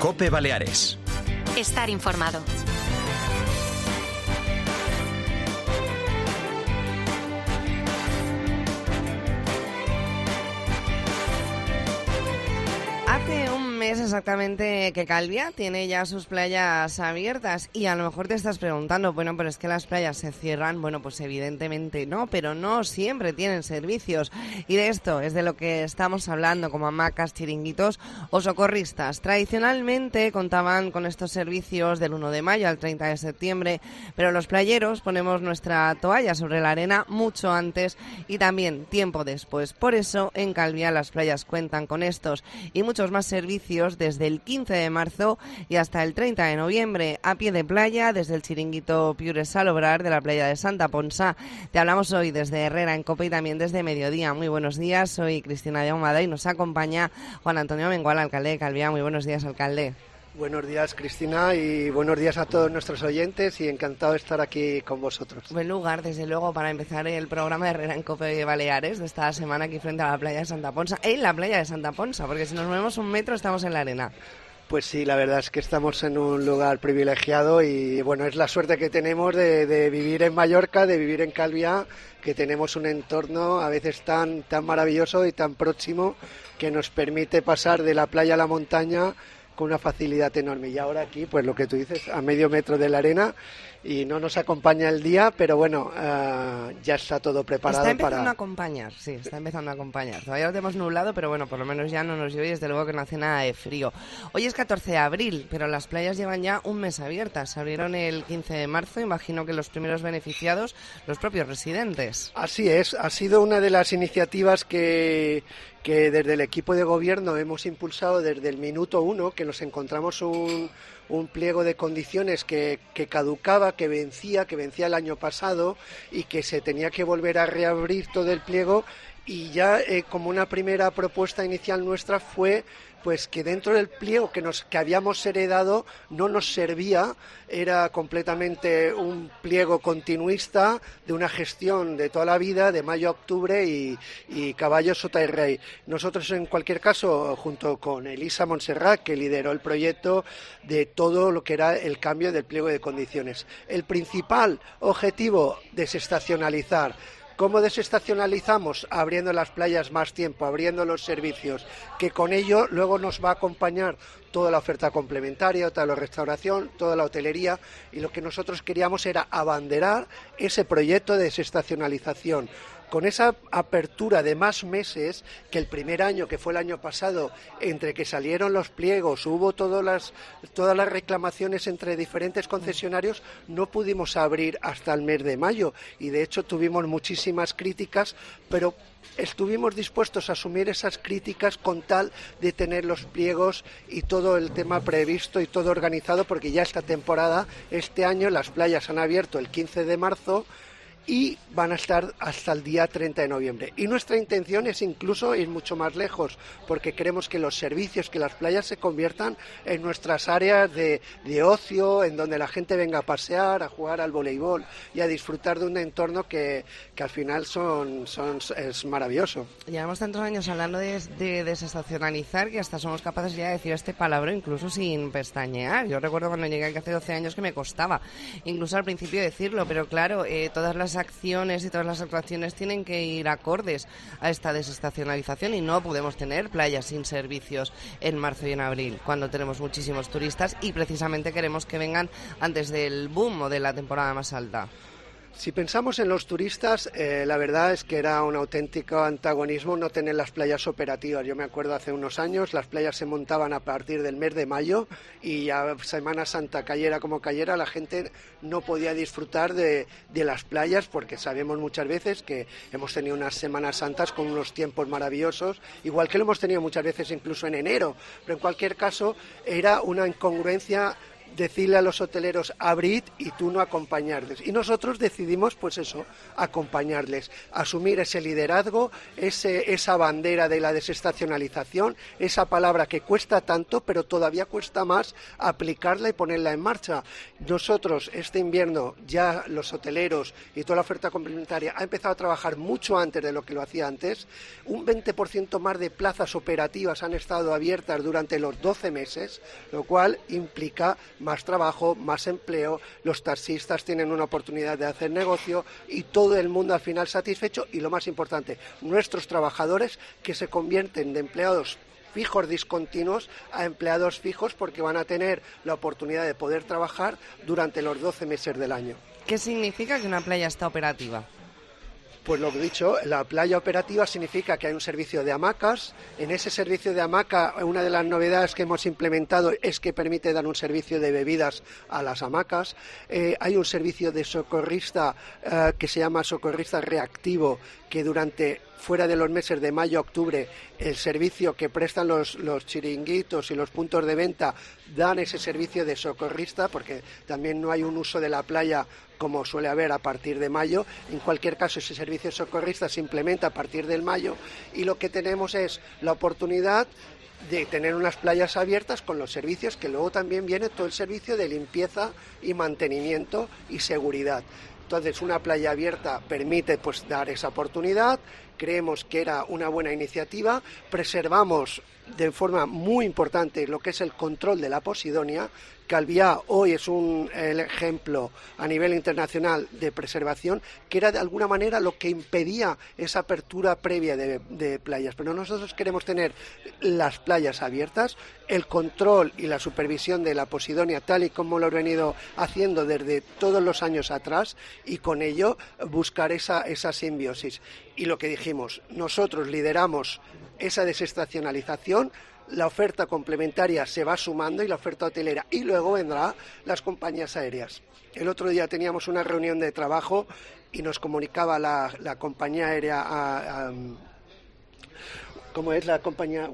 COPE Baleares. Estar informado. Hace un mes exactamente que Calviá tiene ya sus playas abiertas y a lo mejor te estás preguntando, bueno, pero es que las playas se cierran. Bueno, pues evidentemente no, pero no siempre tienen servicios. Y de esto es de lo que estamos hablando, como hamacas, chiringuitos o socorristas. Tradicionalmente contaban con estos servicios del 1 de mayo al 30 de septiembre, pero los playeros ponemos nuestra toalla sobre la arena mucho antes y también tiempo después. Por eso en Calviá las playas cuentan con estos y muchos más servicios desde el 15 de marzo y hasta el 30 de noviembre, a pie de playa, desde el chiringuito Piure Salobrar de la playa de Santa Ponsa. Te hablamos hoy desde Herrera en COPE y también desde Mediodía. Muy buenos días, soy Cristina de Ahumada y nos acompaña Juan Antonio Mengual, alcalde de Calviá. Muy buenos días, alcalde. Buenos días, Cristina, y buenos días a todos nuestros oyentes y encantado de estar aquí con vosotros. Buen lugar, desde luego, para empezar el programa de Herrera en COPE de Baleares de esta semana aquí frente a la playa de Santa Ponsa, en la playa de Santa Ponsa, porque si nos movemos un metro estamos en la arena. Pues sí, la verdad es que estamos en un lugar privilegiado y bueno, es la suerte que tenemos de vivir en Mallorca, de vivir en Calviá, que tenemos un entorno a veces tan maravilloso y tan próximo que nos permite pasar de la playa a la montaña con una facilidad enorme. Y ahora aquí, pues lo que tú dices, a medio metro de la arena, y no nos acompaña el día, pero bueno, ya está todo preparado. Está empezando a acompañar, sí, está empezando a acompañar. Todavía lo tenemos nublado, pero bueno, por lo menos ya no nos llueve y desde luego que no hace nada de frío. Hoy es 14 de abril, pero las playas llevan ya un mes abiertas. Se abrieron el 15 de marzo, imagino que los primeros beneficiados, los propios residentes. Así es, ha sido una de las iniciativas que desde el equipo de gobierno hemos impulsado desde el minuto 1, que nos encontramos un pliego de condiciones que caducaba, que vencía el año pasado y que se tenía que volver a reabrir todo el pliego, y ya como una primera propuesta inicial nuestra fue pues que dentro del pliego que habíamos heredado no nos servía, era completamente un pliego continuista de una gestión de toda la vida, de mayo a octubre y caballo, sota y rey. Nosotros, en cualquier caso, junto con Elisa Montserrat, que lideró el proyecto de todo lo que era el cambio del pliego de condiciones. El principal objetivo, desestacionalizar. ¿Cómo desestacionalizamos? Abriendo las playas más tiempo, abriendo los servicios, que con ello luego nos va a acompañar toda la oferta complementaria, toda la restauración, toda la hotelería, y lo que nosotros queríamos era abanderar ese proyecto de desestacionalización. Con esa apertura de más meses que el primer año, que fue el año pasado, entre que salieron los pliegos, hubo todas las reclamaciones entre diferentes concesionarios, no pudimos abrir hasta el mes de mayo y de hecho tuvimos muchísimas críticas, pero estuvimos dispuestos a asumir esas críticas con tal de tener los pliegos y todo el tema previsto y todo organizado, porque ya esta temporada, este año, las playas han abierto el 15 de marzo y van a estar hasta el día 30 de noviembre. Y nuestra intención es incluso ir mucho más lejos, porque queremos que los servicios, que las playas se conviertan en nuestras áreas de ocio, en donde la gente venga a pasear, a jugar al voleibol y a disfrutar de un entorno que al final es maravilloso. Llevamos tantos años hablando de desestacionalizar que hasta somos capaces ya de decir este palabra incluso sin pestañear. Yo recuerdo cuando llegué aquí hace 12 años que me costaba incluso al principio decirlo, pero claro, todas las acciones y todas las actuaciones tienen que ir acordes a esta desestacionalización y no podemos tener playas sin servicios en marzo y en abril cuando tenemos muchísimos turistas y precisamente queremos que vengan antes del boom o de la temporada más alta. Si pensamos en los turistas, la verdad es que era un auténtico antagonismo no tener las playas operativas. Yo me acuerdo hace unos años, las playas se montaban a partir del mes de mayo y a Semana Santa, cayera como cayera, la gente no podía disfrutar de las playas, porque sabemos muchas veces que hemos tenido unas Semanas Santas con unos tiempos maravillosos, igual que lo hemos tenido muchas veces incluso en enero, pero en cualquier caso era una incongruencia decirle a los hoteleros abrid y tú no acompañarles. Y nosotros decidimos, pues eso, acompañarles, asumir ese liderazgo, esa bandera de la desestacionalización, esa palabra que cuesta tanto, pero todavía cuesta más aplicarla y ponerla en marcha. Nosotros, este invierno, ya los hoteleros y toda la oferta complementaria ha empezado a trabajar mucho antes de lo que lo hacía antes. Un 20% más de plazas operativas han estado abiertas durante los 12 meses, lo cual implica más trabajo, más empleo, los taxistas tienen una oportunidad de hacer negocio y todo el mundo al final satisfecho y lo más importante, nuestros trabajadores que se convierten de empleados fijos discontinuos a empleados fijos porque van a tener la oportunidad de poder trabajar durante los 12 meses del año. ¿Qué significa que una playa está operativa? Pues lo dicho, la playa operativa significa que hay un servicio de hamacas. En ese servicio de hamaca, una de las novedades que hemos implementado es que permite dar un servicio de bebidas a las hamacas. Hay un servicio de socorrista que se llama socorrista reactivo, que fuera de los meses de mayo a octubre, el servicio que prestan los chiringuitos y los puntos de venta dan ese servicio de socorrista, porque también no hay un uso de la playa como suele haber a partir de mayo. En cualquier caso, ese servicio socorrista se implementa a partir del mayo y lo que tenemos es la oportunidad de tener unas playas abiertas con los servicios, que luego también viene todo el servicio de limpieza y mantenimiento y seguridad. Entonces, una playa abierta permite pues dar esa oportunidad. Creemos que era una buena iniciativa. Preservamos de forma muy importante lo que es el control de la posidonia. Calviá hoy es el ejemplo a nivel internacional de preservación, que era de alguna manera lo que impedía esa apertura previa de playas. Pero nosotros queremos tener las playas abiertas, el control y la supervisión de la posidonia tal y como lo he venido haciendo desde todos los años atrás y con ello buscar esa simbiosis. Y lo que dijimos, nosotros lideramos esa desestacionalización, la oferta complementaria se va sumando y la oferta hotelera, y luego vendrán las compañías aéreas. El otro día teníamos una reunión de trabajo y nos comunicaba la compañía aérea, ¿cómo es la compañía?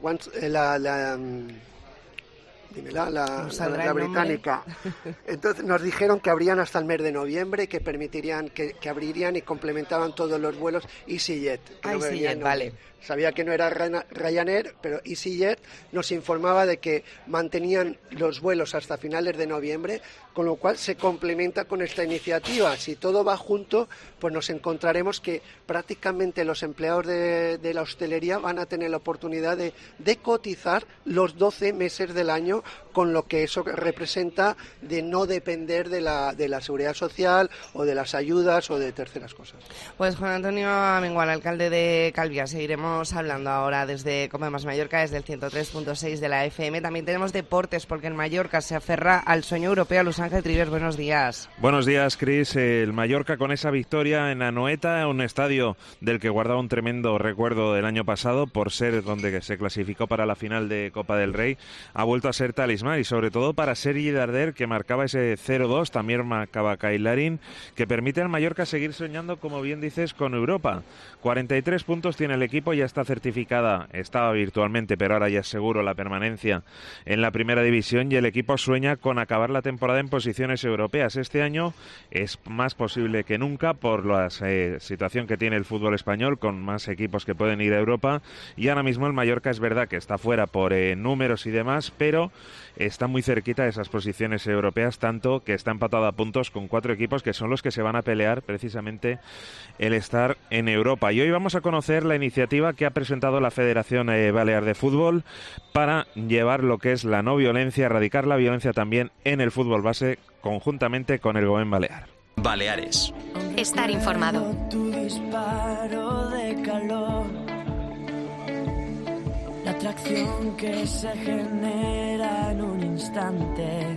La británica. Entonces nos dijeron que abrían hasta el mes de noviembre, que permitirían, que abrirían y complementaban todos los vuelos EasyJet. EasyJet, vale. Sabía que no era Ryanair, pero EasyJet nos informaba de que mantenían los vuelos hasta finales de noviembre, con lo cual se complementa con esta iniciativa. Si todo va junto, pues nos encontraremos que prácticamente los empleados de la hostelería van a tener la oportunidad de cotizar los 12 meses del año, con lo que eso representa de no depender de la seguridad social o de las ayudas o de terceras cosas. Pues Juan Antonio Amengual, alcalde de Calviá, seguiremos hablando ahora desde Comemos Mallorca, desde el 103.6 de la FM. También tenemos deportes, porque en Mallorca se aferra al sueño europeo. Luis Ángel Trives, buenos días. Buenos días, Cris. El Mallorca, con esa victoria en Anoeta, un estadio del que guardaba un tremendo recuerdo del año pasado por ser donde se clasificó para la final de Copa del Rey, ha vuelto a ser talismán, y sobre todo para Sergi Darder, que marcaba ese 0-2, también marcaba Kailarin, que permite al Mallorca seguir soñando, como bien dices, con Europa. 43 puntos tiene el equipo, ya está certificada, estaba virtualmente, pero ahora ya es seguro la permanencia en la primera división, y el equipo sueña con acabar la temporada en posiciones europeas. Este año es más posible que nunca por la situación que tiene el fútbol español, con más equipos que pueden ir a Europa, y ahora mismo el Mallorca es verdad que está fuera por números y demás, pero está muy cerquita de esas posiciones europeas, tanto que está empatado a puntos con 4 equipos que son los que se van a pelear precisamente el estar en Europa. Y hoy vamos a conocer la iniciativa que ha presentado la Federación Balear de Fútbol para llevar lo que es la no violencia, erradicar la violencia también en el fútbol base, conjuntamente con el Gobierno Balear. Baleares. Estar informado. Tu disparo de calor, la atracción que se genera en un instante.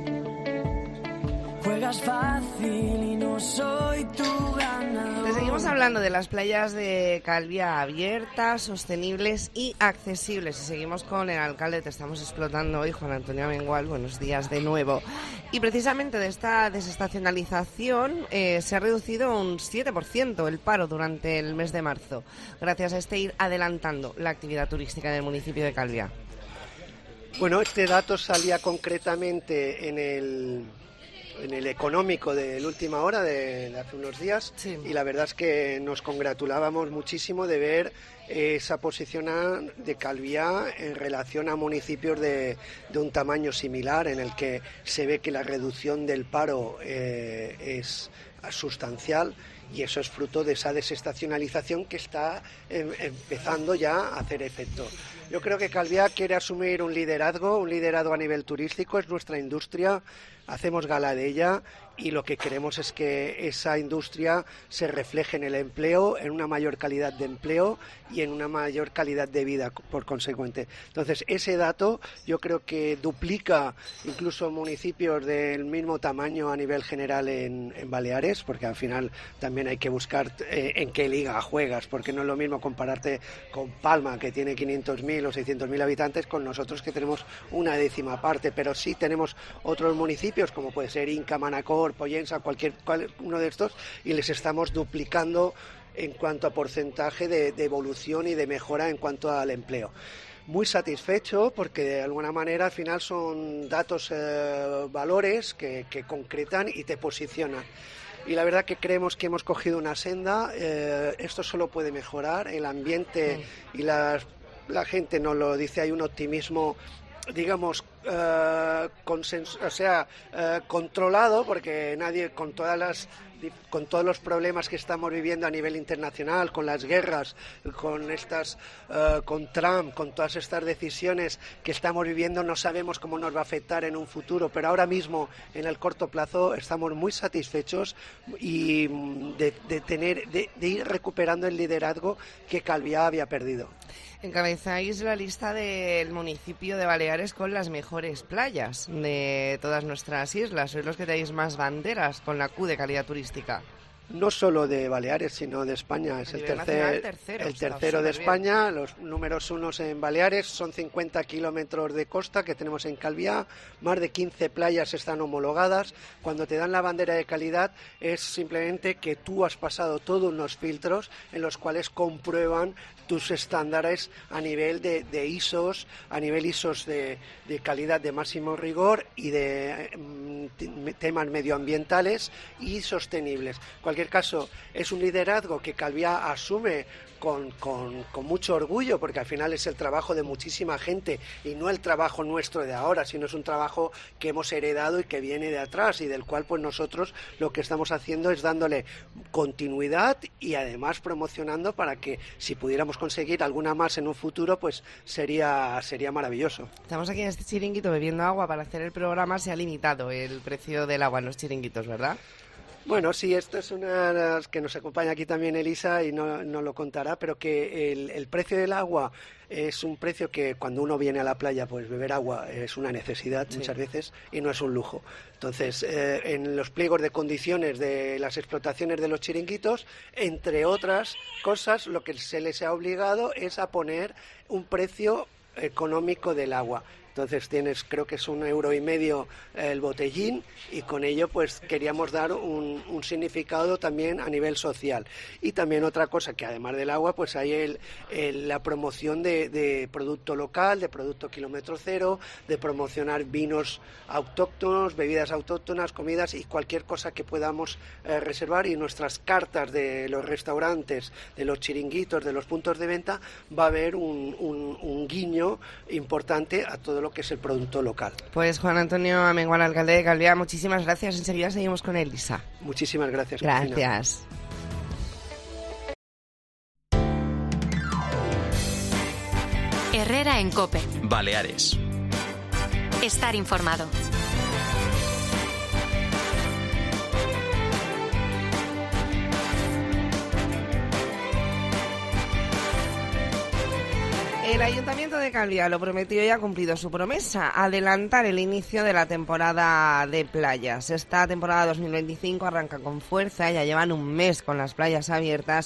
Juegas fácil y no soy tu ganador. Te seguimos hablando de las playas de Calviá abiertas, sostenibles y accesibles. Y seguimos con el alcalde, te estamos explotando hoy, Juan Antonio Amengual. Buenos días de nuevo. Y precisamente de esta desestacionalización se ha reducido un 7% el paro durante el mes de marzo, gracias a ir adelantando la actividad turística en el municipio de Calviá. Bueno, este dato salía concretamente en el económico de la última hora de hace unos días, sí. Y la verdad es que nos congratulábamos muchísimo de ver esa posición de Calviá en relación a municipios de un tamaño similar, en el que se ve que la reducción del paro es sustancial, y eso es fruto de esa desestacionalización que está empezando ya a hacer efecto. Yo creo que Calviá quiere asumir un liderazgo a nivel turístico, es nuestra industria, hacemos gala de ella, y lo que queremos es que esa industria se refleje en el empleo, en una mayor calidad de empleo y en una mayor calidad de vida por consecuente. Entonces, ese dato yo creo que duplica incluso municipios del mismo tamaño a nivel general en Baleares, porque al final también hay que buscar en qué liga juegas, porque no es lo mismo compararte con Palma, que tiene 500.000 o 600.000 habitantes, con nosotros que tenemos una décima parte, pero sí tenemos otros municipios como puede ser Inca, Manacor, Pollensa, cualquier uno de estos, y les estamos duplicando en cuanto a porcentaje de evolución y de mejora en cuanto al empleo. Muy satisfecho porque de alguna manera al final son datos, valores que concretan y te posicionan. Y la verdad que creemos que hemos cogido una senda, esto solo puede mejorar, el ambiente y la gente nos lo dice, hay un optimismo, digamos, controlado, porque nadie, con todos los problemas que estamos viviendo a nivel internacional, con las guerras, con Trump, con todas estas decisiones que estamos viviendo, no sabemos cómo nos va a afectar en un futuro, pero ahora mismo, en el corto plazo, estamos muy satisfechos y de ir recuperando el liderazgo que Calviá había perdido. Encabezáis la lista del municipio de Baleares con las mejores playas de todas nuestras islas. Sois los que tenéis más banderas con la Q de calidad turística. No solo de Baleares, sino de España. Es el tercero de España. Los números unos en Baleares, son 50 kilómetros de costa que tenemos en Calviá, más de 15 playas están homologadas. Cuando te dan la bandera de calidad es simplemente que tú has pasado todos unos filtros en los cuales comprueban tus estándares a nivel de ISOs, a nivel ISOs de calidad de máximo rigor y de temas medioambientales y sostenibles. En cualquier caso, es un liderazgo que Calviá asume con mucho orgullo, porque al final es el trabajo de muchísima gente y no el trabajo nuestro de ahora, sino es un trabajo que hemos heredado y que viene de atrás, y del cual pues nosotros lo que estamos haciendo es dándole continuidad y además promocionando para que, si pudiéramos conseguir alguna más en un futuro, pues sería maravilloso. Estamos aquí en este chiringuito bebiendo agua. Para hacer el programa se ha limitado el precio del agua en los chiringuitos, ¿verdad? Bueno, sí, esto es una de las que nos acompaña aquí también Elisa y no lo contará, pero que el precio del agua es un precio que cuando uno viene a la playa, pues beber agua es una necesidad muchas veces y no es un lujo. Entonces, en los pliegos de condiciones de las explotaciones de los chiringuitos, entre otras cosas, lo que se les ha obligado es a poner un precio económico del agua. Entonces creo que es 1,5 € el botellín, y con ello pues queríamos dar un significado también a nivel social. Y también otra cosa, que además del agua pues hay la promoción de producto local, de producto kilómetro cero, de promocionar vinos autóctonos, bebidas autóctonas, comidas y cualquier cosa que podamos reservar. Y nuestras cartas de los restaurantes, de los chiringuitos, de los puntos de venta, va a haber un guiño importante a todo lo que es el producto local. Pues Juan Antonio Amengual, alcalde de Calviá, muchísimas gracias. Enseguida seguimos con Elisa. Muchísimas gracias. Gracias. Herrera en COPE. Baleares. Estar informado. El Ayuntamiento de Calviá lo prometió y ha cumplido su promesa: adelantar el inicio de la temporada de playas. Esta temporada 2025 arranca con fuerza, ya llevan un mes con las playas abiertas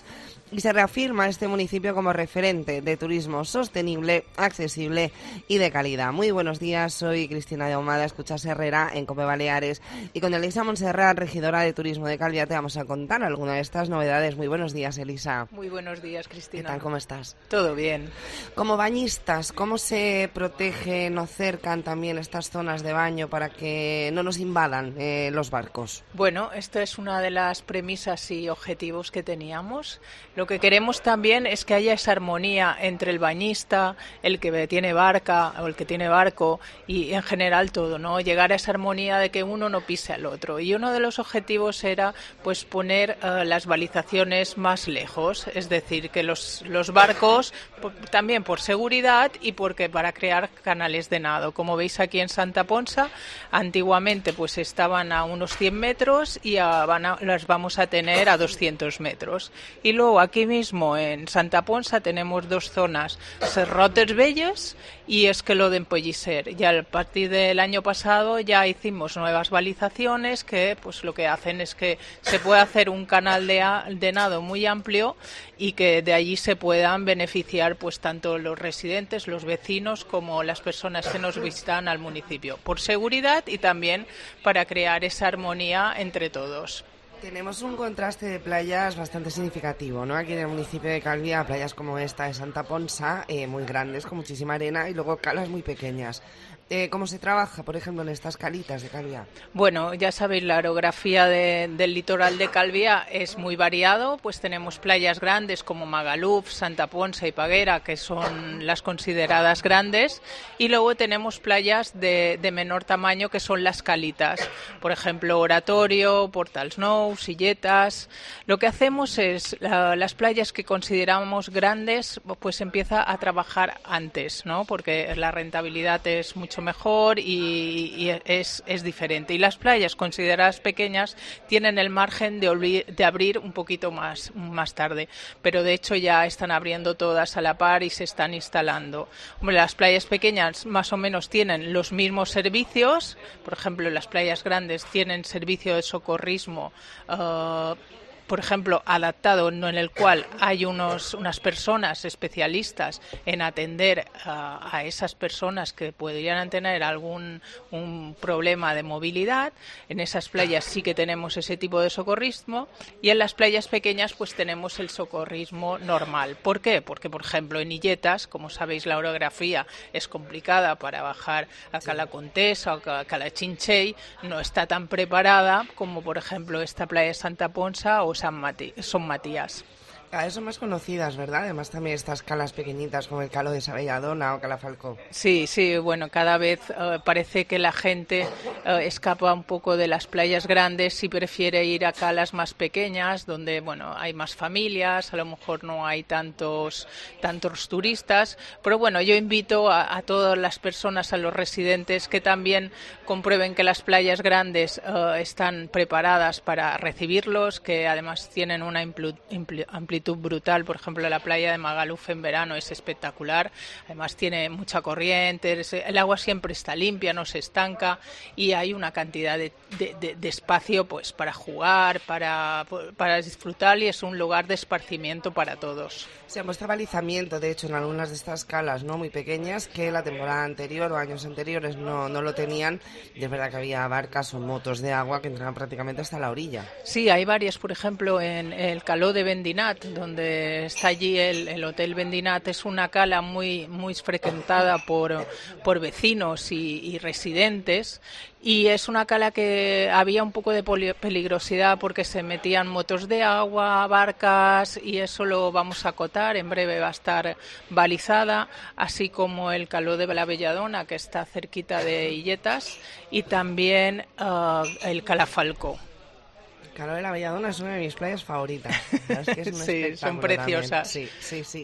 y se reafirma este municipio como referente de turismo sostenible, accesible y de calidad. Muy buenos días, soy Cristina de Ahumada, escuchas Herrera en COPE Baleares y con Elisa Montserrat, regidora de Turismo de Calviá, te vamos a contar alguna de estas novedades. Muy buenos días, Elisa. Muy buenos días, Cristina. ¿Qué tal, cómo estás? Todo bien. Como bañistas, ¿cómo se protegen o cercan también estas zonas de baño para que no nos invadan los barcos? Bueno, esta es una de las premisas y objetivos que teníamos. Lo que queremos también es que haya esa armonía entre el bañista, el que tiene barca o el que tiene barco y en general todo, ¿no? Llegar a esa armonía de que uno no pise al otro. Y uno de los objetivos era pues poner las balizaciones más lejos, es decir, que los barcos también por seguridad y porque para crear canales de nado. Como veis aquí en Santa Ponsa, antiguamente pues estaban a unos 100 metros y las vamos a tener a 200 metros. Y luego aquí mismo en Santa Ponsa tenemos dos zonas, Serrotes Belles y Esqueló d'Empollisser. Ya a partir del año pasado ya hicimos nuevas balizaciones que pues lo que hacen es que se puede hacer un canal de nado muy amplio y que de allí se puedan beneficiar pues tanto los residentes, los vecinos como las personas que nos visitan al municipio, por seguridad y también para crear esa armonía entre todos. Tenemos un contraste de playas bastante significativo, ¿no? Aquí en el municipio de Calviá, playas como esta de Santa Ponsa, muy grandes, con muchísima arena, y luego calas muy pequeñas. ¿Cómo se trabaja, por ejemplo, en estas calitas de Calviá? Bueno, ya sabéis, la orografía del litoral de Calviá es muy variado, pues tenemos playas grandes como Magaluf, Santa Ponsa y Paguera, que son las consideradas grandes, y luego tenemos playas de menor tamaño, que son las calitas, por ejemplo, Oratorio, Portals Nou, Silletas. Lo que hacemos es, las playas que consideramos grandes, pues empieza a trabajar antes, ¿no? Porque la rentabilidad es mucho mejor y es diferente. Y las playas consideradas pequeñas tienen el margen de abrir un poquito más tarde, pero de hecho ya están abriendo todas a la par y se están instalando. Hombre, las playas pequeñas más o menos tienen los mismos servicios, por ejemplo, las playas grandes tienen servicio de socorrismo, por ejemplo, adaptado, en el cual hay unas personas especialistas en atender a esas personas que podrían tener un problema de movilidad. En esas playas sí que tenemos ese tipo de socorrismo y en las playas pequeñas pues tenemos el socorrismo normal. ¿Por qué? Porque, por ejemplo, en Illetas, como sabéis, la orografía es complicada para bajar a Cala Contesa o a Cala Chinchey, no está tan preparada como, por ejemplo, esta playa de Santa Ponsa o Son Matías. Cada vez son más conocidas, ¿verdad? Además también estas calas pequeñitas como el Calo de Sabelladona o Calafalcó. Sí, bueno, cada vez parece que la gente escapa un poco de las playas grandes y prefiere ir a calas más pequeñas, donde, bueno, hay más familias, a lo mejor no hay tantos turistas, pero bueno, yo invito a todas las personas, a los residentes, que también comprueben que las playas grandes están preparadas para recibirlos, que además tienen una amplitud brutal. Por ejemplo, la playa de Magaluf en verano es espectacular, además tiene mucha corriente, el agua siempre está limpia, no se estanca y hay una cantidad de espacio pues para jugar, para disfrutar, y es un lugar de esparcimiento para todos. Se ha puesto balizamiento, de hecho, en algunas de estas calas, ¿no?, muy pequeñas, que la temporada anterior o años anteriores no lo tenían, y es verdad que había barcas o motos de agua que entraban prácticamente hasta la orilla. Sí, hay varias, por ejemplo, en el Caló de Vendinat, donde está allí el Hotel Vendinat. Es una cala muy frecuentada por vecinos y residentes, y es una cala que había un poco de peligrosidad porque se metían motos de agua, barcas, y eso lo vamos a acotar. En breve va a estar balizada, así como el Caló de la Belladona, que está cerquita de Illetas, y también el Calafalco. Caló de la Belladona es una de mis playas favoritas. Es que es un sí, son preciosas. También. Sí.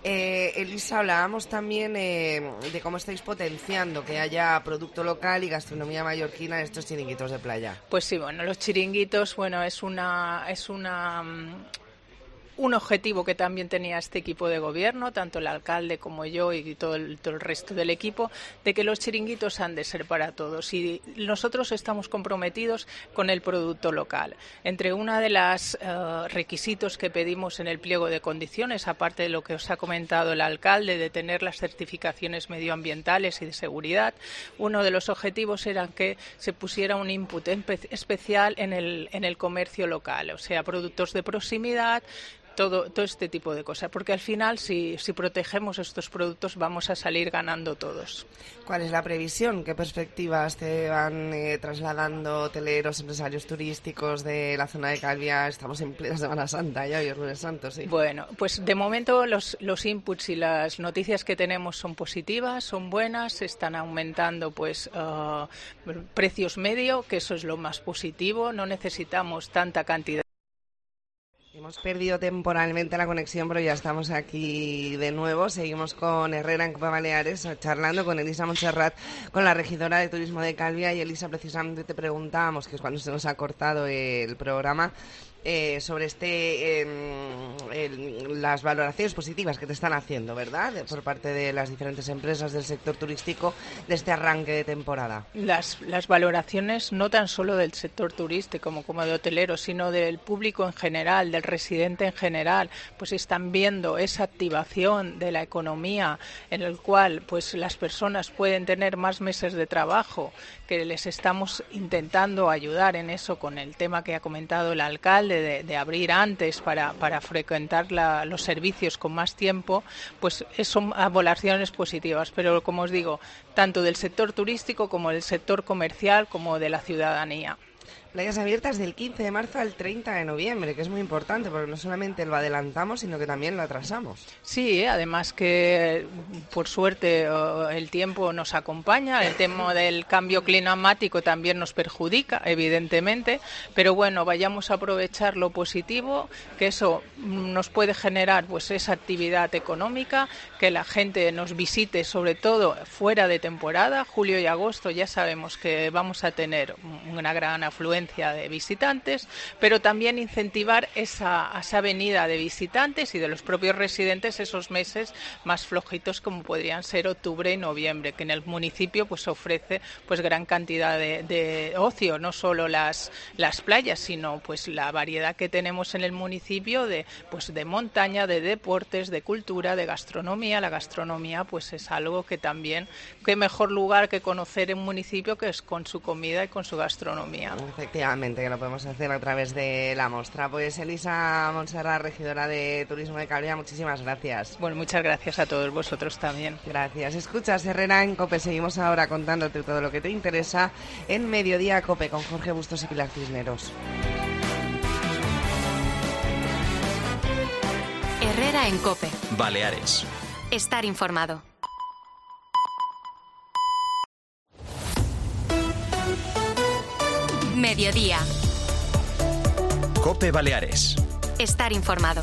Elisa, hablábamos también de cómo estáis potenciando que haya producto local y gastronomía mallorquina en estos chiringuitos de playa. Pues sí, bueno, los chiringuitos, bueno, es una un objetivo que también tenía este equipo de gobierno, tanto el alcalde como yo y todo el resto del equipo, de que los chiringuitos han de ser para todos. Y nosotros estamos comprometidos con el producto local. Entre una de las requisitos que pedimos en el pliego de condiciones, aparte de lo que os ha comentado el alcalde, de tener las certificaciones medioambientales y de seguridad, uno de los objetivos era que se pusiera un input especial en el comercio local, o sea, productos de proximidad, todo este tipo de cosas, porque al final si protegemos estos productos vamos a salir ganando todos. ¿Cuál es la previsión? ¿Qué perspectivas te van trasladando hoteleros, empresarios turísticos de la zona de Calvia? Estamos en plena Semana Santa ya, hoy es Lunes Santo, sí. Bueno, pues de momento los inputs y las noticias que tenemos son positivas, son buenas, se están aumentando pues precios medio, que eso es lo más positivo, no necesitamos tanta cantidad. Hemos perdido temporalmente la conexión, pero ya estamos aquí de nuevo. Seguimos con Herrera en Copa Baleares, charlando con Elisa Montserrat, con la regidora de Turismo de Calvia. Y Elisa, precisamente te preguntábamos, que es cuando se nos ha cortado el programa, sobre las valoraciones positivas que te están haciendo, ¿verdad?, por parte de las diferentes empresas del sector turístico de este arranque de temporada. Las valoraciones no tan solo del sector turístico como de hoteleros, sino del público en general, del residente en general, pues están viendo esa activación de la economía en el cual pues las personas pueden tener más meses de trabajo, que les estamos intentando ayudar en eso con el tema que ha comentado el alcalde de abrir antes para frecuentar los servicios con más tiempo, pues son valoraciones positivas. Pero como os digo, tanto del sector turístico como del sector comercial como de la ciudadanía. Playas abiertas del 15 de marzo al 30 de noviembre, que es muy importante porque no solamente lo adelantamos, sino que también lo atrasamos. Sí, además que por suerte el tiempo nos acompaña, el tema del cambio climático también nos perjudica, evidentemente, pero bueno, vayamos a aprovechar lo positivo, que eso nos puede generar pues esa actividad económica, que la gente nos visite sobre todo fuera de temporada, julio y agosto ya sabemos que vamos a tener una gran afluencia de visitantes, pero también incentivar esa venida de visitantes y de los propios residentes esos meses más flojitos como podrían ser octubre y noviembre, que en el municipio pues ofrece pues gran cantidad de ocio, no solo las playas, sino pues la variedad que tenemos en el municipio de montaña, de deportes, de cultura, de gastronomía. La gastronomía pues es algo que también, qué mejor lugar que conocer un municipio que es con su comida y con su gastronomía. Efectivamente, que lo podemos hacer a través de la mostra. Pues Elisa Montserrat, regidora de Turismo de Calvia, muchísimas gracias. Bueno, muchas gracias a todos vosotros también. Gracias. Escuchas Herrera en COPE. Seguimos ahora contándote todo lo que te interesa en Mediodía COPE con Jorge Bustos y Pilar Cisneros. Herrera en COPE. Baleares. Estar informado. Mediodía. COPE Baleares. Estar informado.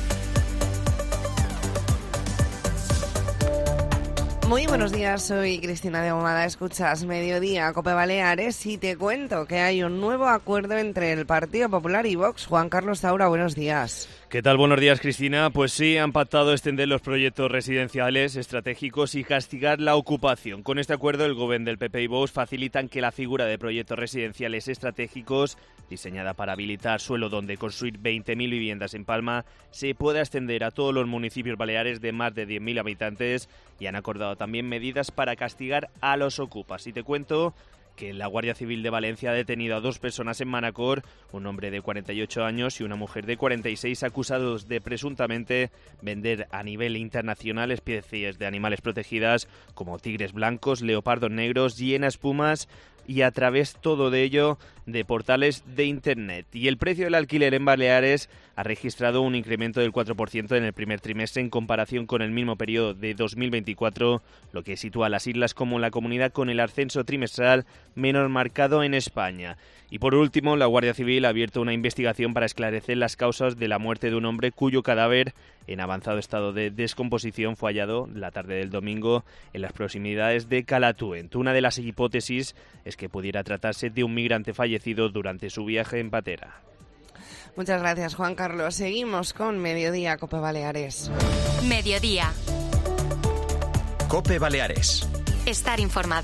Muy buenos días, soy Cristina de Gomada. Escuchas Mediodía COPE Baleares y te cuento que hay un nuevo acuerdo entre el Partido Popular y Vox. Juan Carlos Taura, buenos días. ¿Qué tal? Buenos días, Cristina. Pues sí, han pactado extender los proyectos residenciales estratégicos y castigar la ocupación. Con este acuerdo, el Gobierno del PP y Vox facilitan que la figura de proyectos residenciales estratégicos, diseñada para habilitar suelo donde construir 20.000 viviendas en Palma, se pueda extender a todos los municipios baleares de más de 10.000 habitantes y han acordado también medidas para castigar a los ocupas. Y te cuento que la Guardia Civil de Valencia ha detenido a 2 personas en Manacor, un hombre de 48 años y una mujer de 46, acusados de presuntamente vender a nivel internacional especies de animales protegidas como tigres blancos, leopardos negros, hienas pumas y a través todo de ello de portales de Internet. Y el precio del alquiler en Baleares ha registrado un incremento del 4% en el primer trimestre en comparación con el mismo periodo de 2024, lo que sitúa a las islas como la comunidad con el ascenso trimestral menos marcado en España. Y por último, la Guardia Civil ha abierto una investigación para esclarecer las causas de la muerte de un hombre cuyo cadáver, en avanzado estado de descomposición, fue hallado la tarde del domingo en las proximidades de Calatuent. Una de las hipótesis es que pudiera tratarse de un migrante fallecido durante su viaje en patera. Muchas gracias, Juan Carlos. Seguimos con Mediodía, COPE Baleares. Mediodía. COPE Baleares. Estar informado.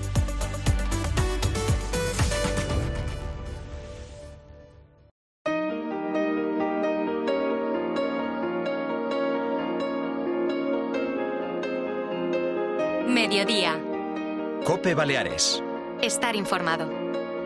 Mediodía. COPE Baleares. Estar informado.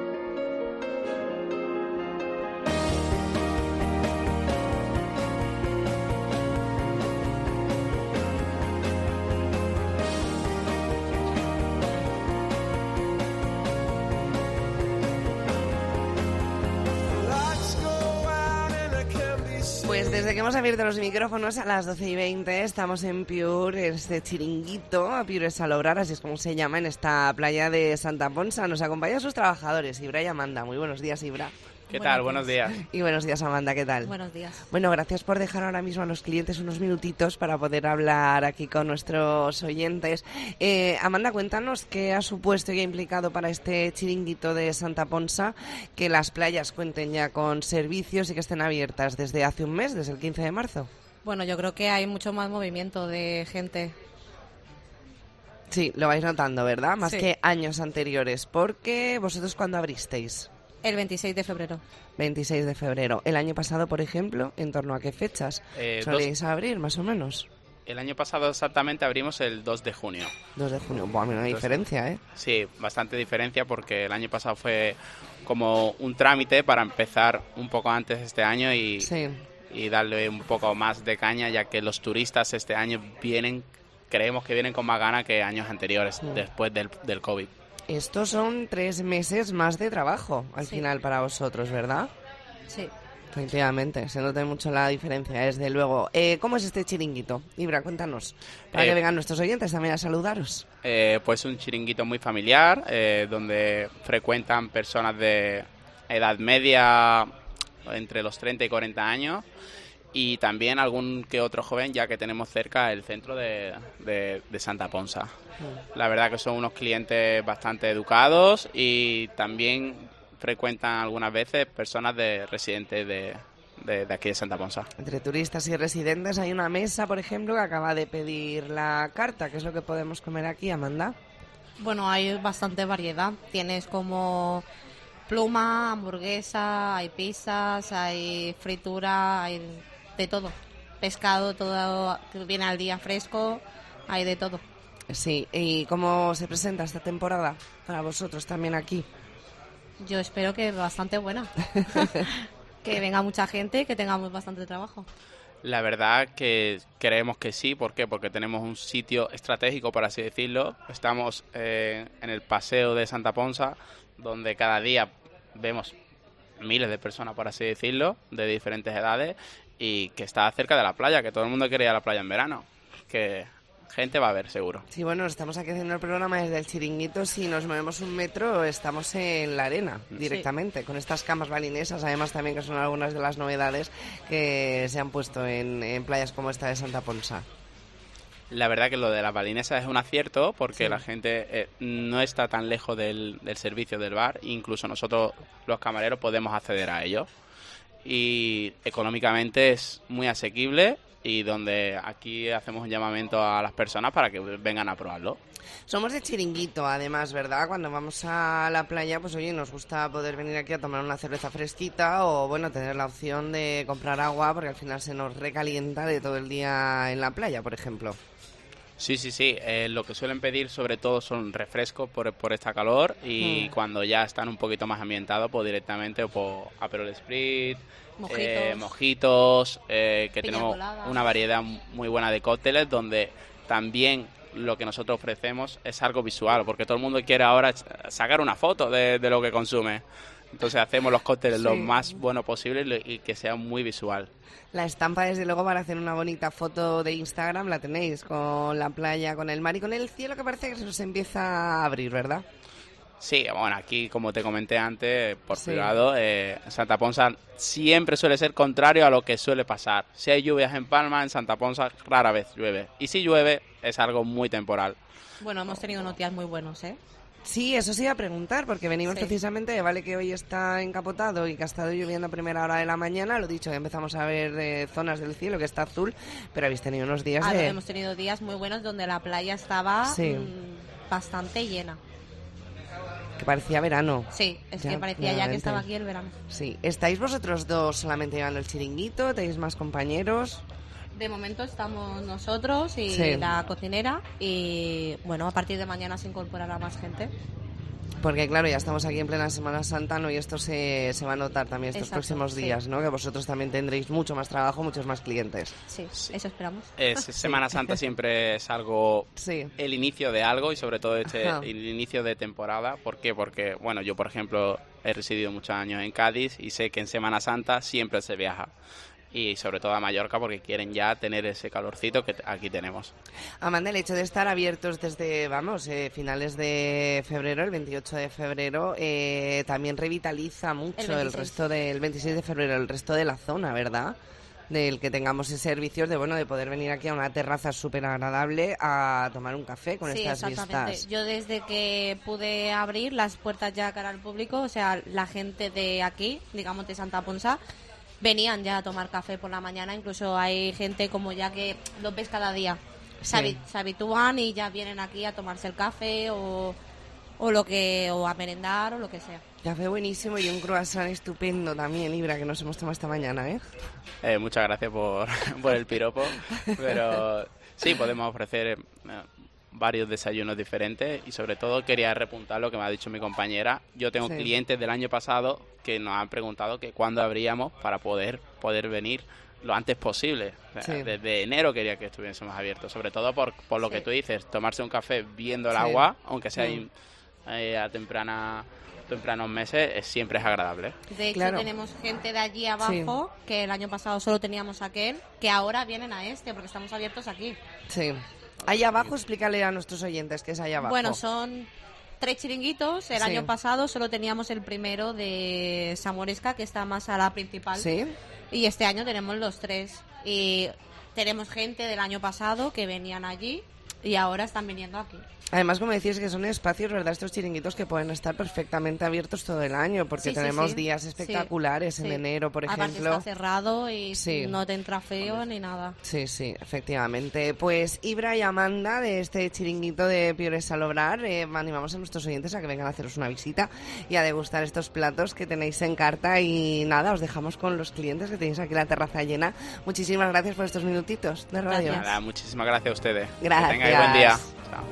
Pues desde que hemos abierto los micrófonos a las 12:20 estamos en Piure, este chiringuito, Piure Salobrar, así es como se llama, en esta playa de Santa Ponsa. Nos acompañan sus trabajadores, Ibra y Amanda. Muy buenos días, Ibra. ¿Qué tal? Buenos días. Y buenos días, Amanda, ¿qué tal? Buenos días. Bueno, gracias por dejar ahora mismo a los clientes unos minutitos para poder hablar aquí con nuestros oyentes. Amanda, cuéntanos qué ha supuesto y ha implicado para este chiringuito de Santa Ponsa que las playas cuenten ya con servicios y que estén abiertas desde hace un mes, desde el 15 de marzo. Bueno, yo creo que hay mucho más movimiento de gente. Sí, lo vais notando, ¿verdad? Más Sí. que años anteriores. Porque vosotros, ¿cuándo abristeis? El 26 de febrero. 26 de febrero. El año pasado, por ejemplo, ¿en torno a qué fechas soléis abrir, más o menos? El año pasado exactamente abrimos el 2 de junio. 2 de junio. Bueno, una diferencia, ¿eh? Sí, bastante diferencia porque el año pasado fue como un trámite para empezar un poco antes este año y darle un poco más de caña, ya que los turistas este año creemos que vienen con más ganas que años anteriores, después del COVID. Estos son 3 meses más de trabajo al final para vosotros, ¿verdad? Sí. Efectivamente, se nota mucho la diferencia, desde luego. ¿Cómo es este chiringuito? Ibra, cuéntanos, para que vengan nuestros oyentes también a saludaros. Pues un chiringuito muy familiar, donde frecuentan personas de edad media, entre los 30 y 40 años, y también algún que otro joven, ya que tenemos cerca el centro de Santa Ponsa. La verdad que son unos clientes bastante educados y también frecuentan algunas veces personas residentes de aquí de Santa Ponsa. Entre turistas y residentes hay una mesa, por ejemplo, que acaba de pedir la carta. ¿Qué es lo que podemos comer aquí, Amanda? Bueno, hay bastante variedad. Tienes como pluma, hamburguesa, hay pizzas, hay fritura, hay de todo. Pescado, todo que viene al día fresco, hay de todo. Sí, ¿y cómo se presenta esta temporada para vosotros también aquí? Yo espero que bastante buena. Que venga mucha gente y que tengamos bastante trabajo. La verdad que creemos que sí. ¿Por qué? Porque tenemos un sitio estratégico, por así decirlo. Estamos en el paseo de Santa Ponsa, donde cada día vemos miles de personas, por así decirlo, de diferentes edades, y que está cerca de la playa, que todo el mundo quiere ir a la playa en verano. Que gente va a ver, seguro. Sí, bueno, estamos aquí haciendo el programa desde el chiringuito. Si nos movemos un metro, estamos en la arena directamente, con estas camas balinesas, además también que son algunas de las novedades que se han puesto en playas como esta de Santa Ponsa. La verdad que lo de las balinesas es un acierto porque la gente no está tan lejos del servicio del bar, incluso nosotros los camareros podemos acceder a ellos y económicamente es muy asequible, y donde aquí hacemos un llamamiento a las personas para que vengan a probarlo. Somos de chiringuito, además, ¿verdad? Cuando vamos a la playa, pues oye, nos gusta poder venir aquí a tomar una cerveza fresquita o, bueno, tener la opción de comprar agua porque al final se nos recalienta de todo el día en la playa, por ejemplo. Sí. Lo que suelen pedir sobre todo son refrescos por esta calor y cuando ya están un poquito más ambientados, pues directamente por Aperol Spritz, mojitos, que tenemos una variedad muy buena de cócteles, donde también lo que nosotros ofrecemos es algo visual, porque todo el mundo quiere ahora sacar una foto de lo que consume. Entonces hacemos los cócteles lo más bueno posible y que sea muy visual. La estampa, desde luego, para hacer una bonita foto de Instagram la tenéis, con la playa, con el mar y con el cielo, que parece que se nos empieza a abrir, ¿verdad? Sí, bueno, aquí, como te comenté antes, por privado, Santa Ponsa siempre suele ser contrario a lo que suele pasar. Si hay lluvias en Palma, en Santa Ponsa rara vez llueve. Y si llueve, es algo muy temporal. Bueno, hemos tenido unos días muy buenos, ¿eh? Sí, eso sí iba a preguntar, porque venimos Sí. precisamente, vale que hoy está encapotado y que ha estado lloviendo a primera hora de la mañana, lo dicho, empezamos a ver zonas del cielo que está azul, pero habéis tenido unos días de... Hemos tenido días muy buenos donde la playa estaba Sí. bastante llena. que parecía verano. Sí, es Ya, que parecía ya que claramente. estaba aquí el verano. Sí, ¿estáis vosotros dos solamente llevando el chiringuito? ¿Tenéis más compañeros? De momento estamos nosotros y Sí. la cocinera y bueno, a partir de mañana se incorporará más gente. Porque claro, ya estamos aquí en plena Semana Santa, ¿no? Y esto se va a notar también estos Exacto, próximos sí. días, ¿no? Que vosotros también tendréis mucho más trabajo, muchos más clientes. Sí, eso esperamos. Semana Santa siempre es algo, Sí. el inicio de algo y sobre todo Ajá. el inicio de temporada. ¿Por qué? Porque, bueno, yo por ejemplo he residido muchos años en Cádiz y sé que en Semana Santa siempre se viaja. Y sobre todo a Mallorca porque quieren ya tener ese calorcito que aquí tenemos. Amanda, el hecho de estar abiertos desde, finales de febrero, el 28 de febrero, también revitaliza mucho el 26. resto del 26 de febrero, el resto de la zona, ¿verdad? Del que tengamos ese servicios de poder venir aquí a una terraza súper agradable a tomar un café con Sí, estas exactamente. vistas. Yo desde que pude abrir las puertas ya cara al público, o sea, la gente de aquí, digamos de Santa Ponsa, venían ya a tomar café por la mañana. Incluso hay gente como ya que los ves cada día. Sí. Se habitúan y ya vienen aquí a tomarse el café o a merendar o lo que sea. Café buenísimo y un croissant estupendo también, Ibra, que nos hemos tomado esta mañana, ¿eh? Muchas gracias por el piropo, pero sí, podemos ofrecer varios desayunos diferentes y sobre todo quería repuntar lo que me ha dicho mi compañera. Yo tengo Sí. clientes del año pasado que nos han preguntado que cuándo abríamos para poder venir lo antes posible. O sea, Sí. desde enero quería que estuviésemos abiertos, sobre todo por lo Sí. que tú dices, tomarse un café viendo el Sí. agua, aunque sea Mm. a tempranos meses, siempre es agradable. De hecho, Claro. tenemos gente de allí abajo, que el año pasado solo teníamos aquel, que ahora vienen a este, porque estamos abiertos aquí. Sí. Ahí abajo, explícale a nuestros oyentes qué es ahí abajo. Bueno, son 3 chiringuitos. El Sí. año pasado solo teníamos el primero de Samoresca, que está más a la principal. Sí. Y este año tenemos los 3. Y tenemos gente del año pasado que venían allí y ahora están viniendo aquí. Además, como decís, que son espacios, ¿verdad? Estos chiringuitos que pueden estar perfectamente abiertos todo el año, porque Sí, sí, tenemos sí. días espectaculares Sí, en sí. enero, por Aparte ejemplo. está cerrado y Sí. no te entra feo ni nada. Sí, sí, efectivamente. Pues Ibra y Amanda de este chiringuito de Piores al Obrar, animamos a nuestros oyentes a que vengan a haceros una visita y a degustar estos platos que tenéis en carta. Y nada, os dejamos con los clientes que tenéis aquí la terraza llena. Muchísimas gracias por estos minutitos de radio. Gracias. Nada, muchísimas gracias a ustedes. Gracias. Que tengáis buen día. Chao.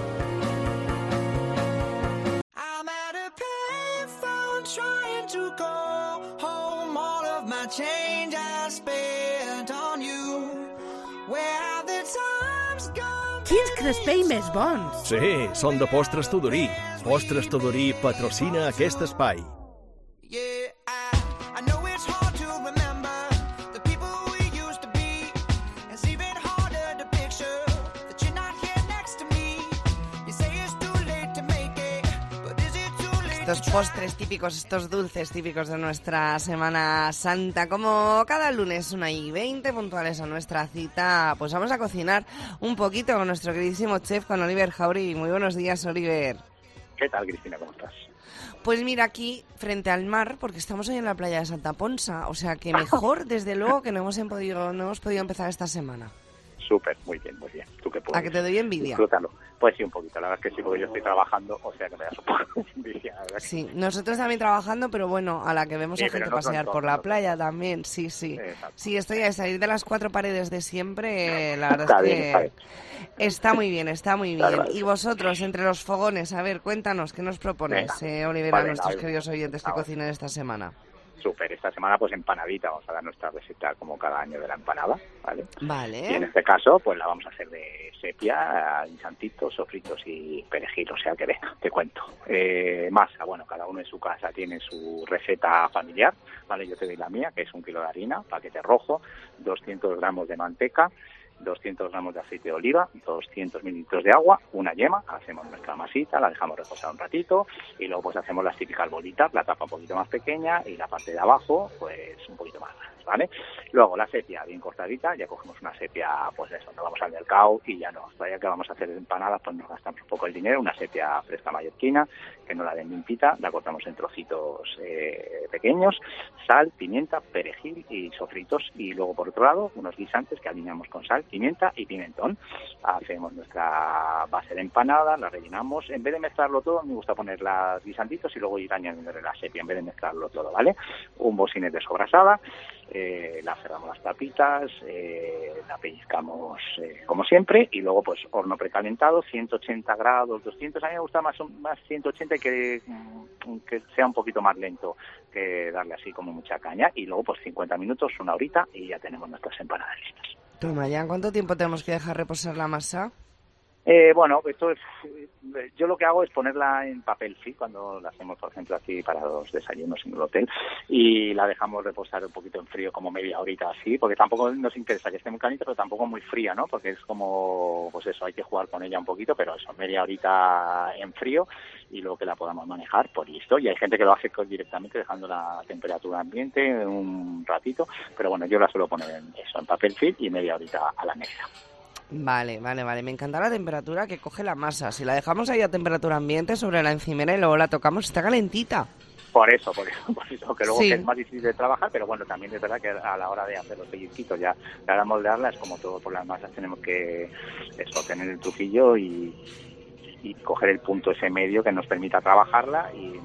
I'm at a payphone trying to go home. All of my change I spent on you. Where have the times gone? Quins crespell més bons! Sí, són de Postres Tudorí. Postres Tudorí patrocina aquest espai. Yeah, I know it's hard to remember the people we used to be. It's even harder to picture that you're not here next to me. You say it's too late to make it, but is it too late Estos postres típicos, estos dulces típicos de nuestra Semana Santa, como cada lunes 1:20 puntuales a nuestra cita, pues vamos a cocinar un poquito con nuestro queridísimo chef, con Oliver Jauregui. Muy buenos días, Oliver. ¿Qué tal, Cristina? ¿Cómo estás? Pues mira, aquí frente al mar, porque estamos hoy en la playa de Santa Ponsa, o sea que mejor, desde luego, que no hemos podido empezar esta semana. Súper, muy bien, muy bien. ¿Tú qué puedes? A que te doy envidia. Disfrútalo. Pues sí, un poquito. La verdad es que sí, porque yo estoy trabajando, o sea que me das un poco de envidia. la verdad que Sí, nosotros también trabajando, pero bueno, a la que vemos Sí, a pero gente no pasear tanto, por no la tanto. playa también, sí, sí. Exacto. Sí, estoy a salir de las 4 paredes de siempre, la verdad Está es bien, que está bien. está muy bien, está muy Claro, bien. vale. Y vosotros, entre los fogones, a ver, cuéntanos, ¿qué nos propones, Oliver, a Vale, nuestros nada, queridos oyentes que ahora. cocinen esta semana? Súper. Esta semana, pues empanadita. Vamos a dar nuestra receta como cada año de la empanada, ¿vale? Y en Vale. este caso, pues la vamos a hacer de sepia, guisantitos, sofritos y perejil. O sea que venga, te cuento. Masa, bueno, cada uno en su casa tiene su receta familiar, ¿vale? Yo te doy la mía, que es 1 kilo de harina, paquete rojo, 200 gramos de manteca, 200 gramos de aceite de oliva, 200 mililitros de agua, una yema, hacemos nuestra masita, la dejamos reposar un ratito y luego pues hacemos las típicas bolitas, la tapa un poquito más pequeña y la parte de abajo pues un poquito más grande. ¿vale? Luego la sepia bien cortadita, ya cogemos una sepia, pues eso, nos vamos al mercado y ya no, ya que vamos a hacer empanadas, pues nos gastamos un poco el dinero, una sepia fresca mallorquina, que no la den limpita, la cortamos en trocitos pequeños, sal, pimienta, perejil y sofritos, y luego por otro lado unos guisantes que alineamos con sal, pimienta y pimentón. Hacemos nuestra base de empanada, la rellenamos, en vez de mezclarlo todo, me gusta poner los guisantitos y luego ir añadiéndole la sepia, en vez de mezclarlo todo, ¿vale? Un bocine de sobrasada, la cerramos las tapitas, la pellizcamos como siempre, y luego pues horno precalentado, 180 grados, 200, a mí me gusta más 180 que sea un poquito más lento, que darle así como mucha caña, y luego pues 50 minutos, una horita, y ya tenemos nuestras empanadas listas. Toma ya, ¿cuánto tiempo tenemos que dejar reposar la masa? Bueno, esto es, yo lo que hago es ponerla en papel film cuando la hacemos, por ejemplo, aquí para los desayunos en el hotel, y la dejamos reposar un poquito en frío, como media horita así, porque tampoco nos interesa que esté muy caliente, pero tampoco muy fría, ¿no? Porque es como, pues eso, hay que jugar con ella un poquito, pero eso, media horita en frío, y luego que la podamos manejar, pues listo. Y hay gente que lo hace directamente dejando la temperatura ambiente un ratito, pero bueno, yo la suelo poner en papel film y media horita a la media. Vale. Me encanta la temperatura que coge la masa. Si la dejamos ahí a temperatura ambiente sobre la encimera y luego la tocamos, está calentita. Por eso, que luego Sí. que es más difícil de trabajar, pero bueno, también es verdad que a la hora de hacer los pellizquitos, ya a la moldearla, es como todo por las masas, tenemos que tener el truquillo y coger el punto ese medio que nos permita trabajarla y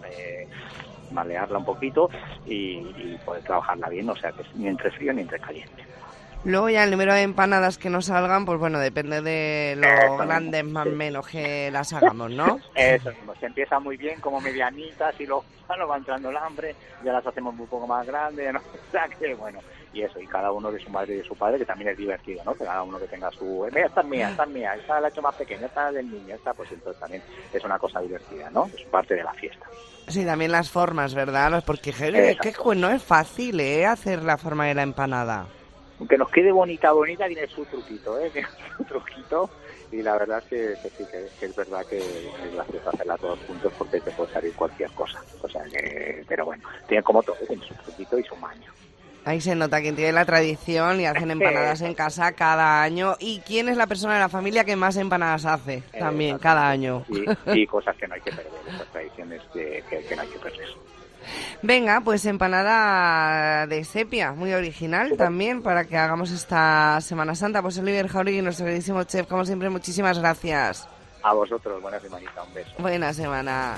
malearla un poquito y poder trabajarla bien, o sea que ni entre frío ni entre caliente. Luego ya el número de empanadas que nos salgan, pues bueno, depende de lo grandes más o menos que las hagamos, ¿no? Eso mismo, se empieza muy bien como medianitas y luego va entrando el hambre, ya las hacemos un poco más grandes, ¿no? O sea que bueno, y eso, y cada uno de su madre y de su padre, que también es divertido, ¿no? Que cada uno que tenga su... Mira, esta es mía, esta la he hecho más pequeña, esta es del niño, esta pues entonces también es una cosa divertida, ¿no? Es parte de la fiesta. Sí, también las formas, ¿verdad? Porque que no es fácil, hacer la forma de la empanada. Aunque nos quede bonita, tiene su truquito, tiene su truquito, y la verdad es que sí, que es verdad que es gracioso hacerla todos juntos porque te puede salir cualquier cosa, o sea que, pero bueno, tiene como todo, tiene su truquito y su maña. Ahí se nota quien tiene la tradición y hacen empanadas en casa cada año. ¿Y quién es la persona de la familia que más empanadas hace también cada año? Y cosas que no hay que perder, esas tradiciones que no hay que perder. Venga, pues empanada de sepia, muy original también, para que hagamos esta Semana Santa. Pues Oliver Jauregui, nuestro queridísimo chef, como siempre, muchísimas gracias. A vosotros, buena semanita, un beso. Buena semana.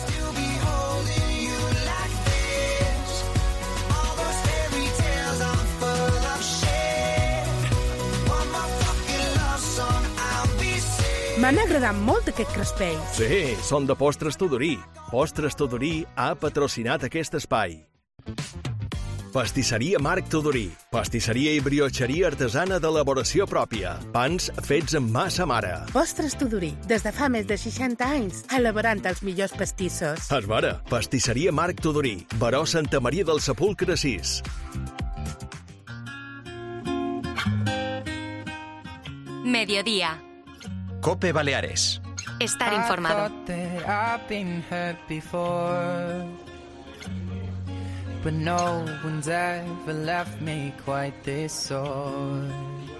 M'han agradat molt aquest crespell. Sí, són de Postres Tudorí. Postres Tudorí ha patrocinat aquest espai. Pastisseria Marc Tudorí. Pastisseria i briotxeria artesana d'elaboració pròpia. Pans fets amb massa mare. Postres Tudorí, des de fa més de 60 anys, elaborant els millors pastissos. Es vera, Pastisseria Marc Tudorí. Baró Santa Maria del Sepulcre 6. Mediodía. COPE Baleares. Estar informado. But no one's ever left me quite this sore.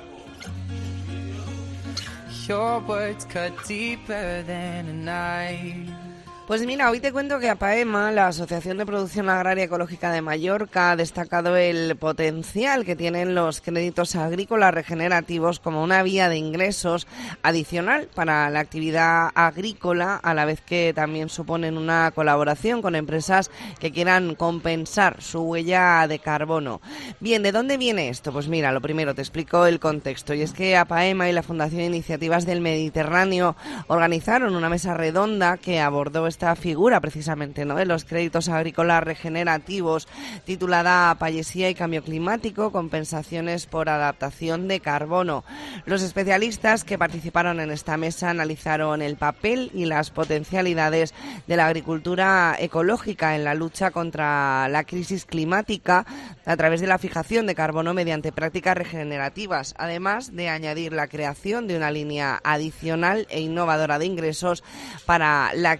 Your words cut deeper than a knife. Pues mira, hoy te cuento que APAEMA, la Asociación de Producción Agraria Ecológica de Mallorca, ha destacado el potencial que tienen los créditos agrícolas regenerativos como una vía de ingresos adicional para la actividad agrícola, a la vez que también suponen una colaboración con empresas que quieran compensar su huella de carbono. Bien, ¿de dónde viene esto? Pues mira, lo primero te explico el contexto, y es que APAEMA y la Fundación de Iniciativas del Mediterráneo organizaron una mesa redonda que abordó esta figura precisamente, ¿no?, de los créditos agrícolas regenerativos, titulada Payesía y Cambio Climático, compensaciones por adaptación de carbono. Los especialistas que participaron en esta mesa analizaron el papel y las potencialidades de la agricultura ecológica en la lucha contra la crisis climática a través de la fijación de carbono mediante prácticas regenerativas, además de añadir la creación de una línea adicional e innovadora de ingresos para la actividad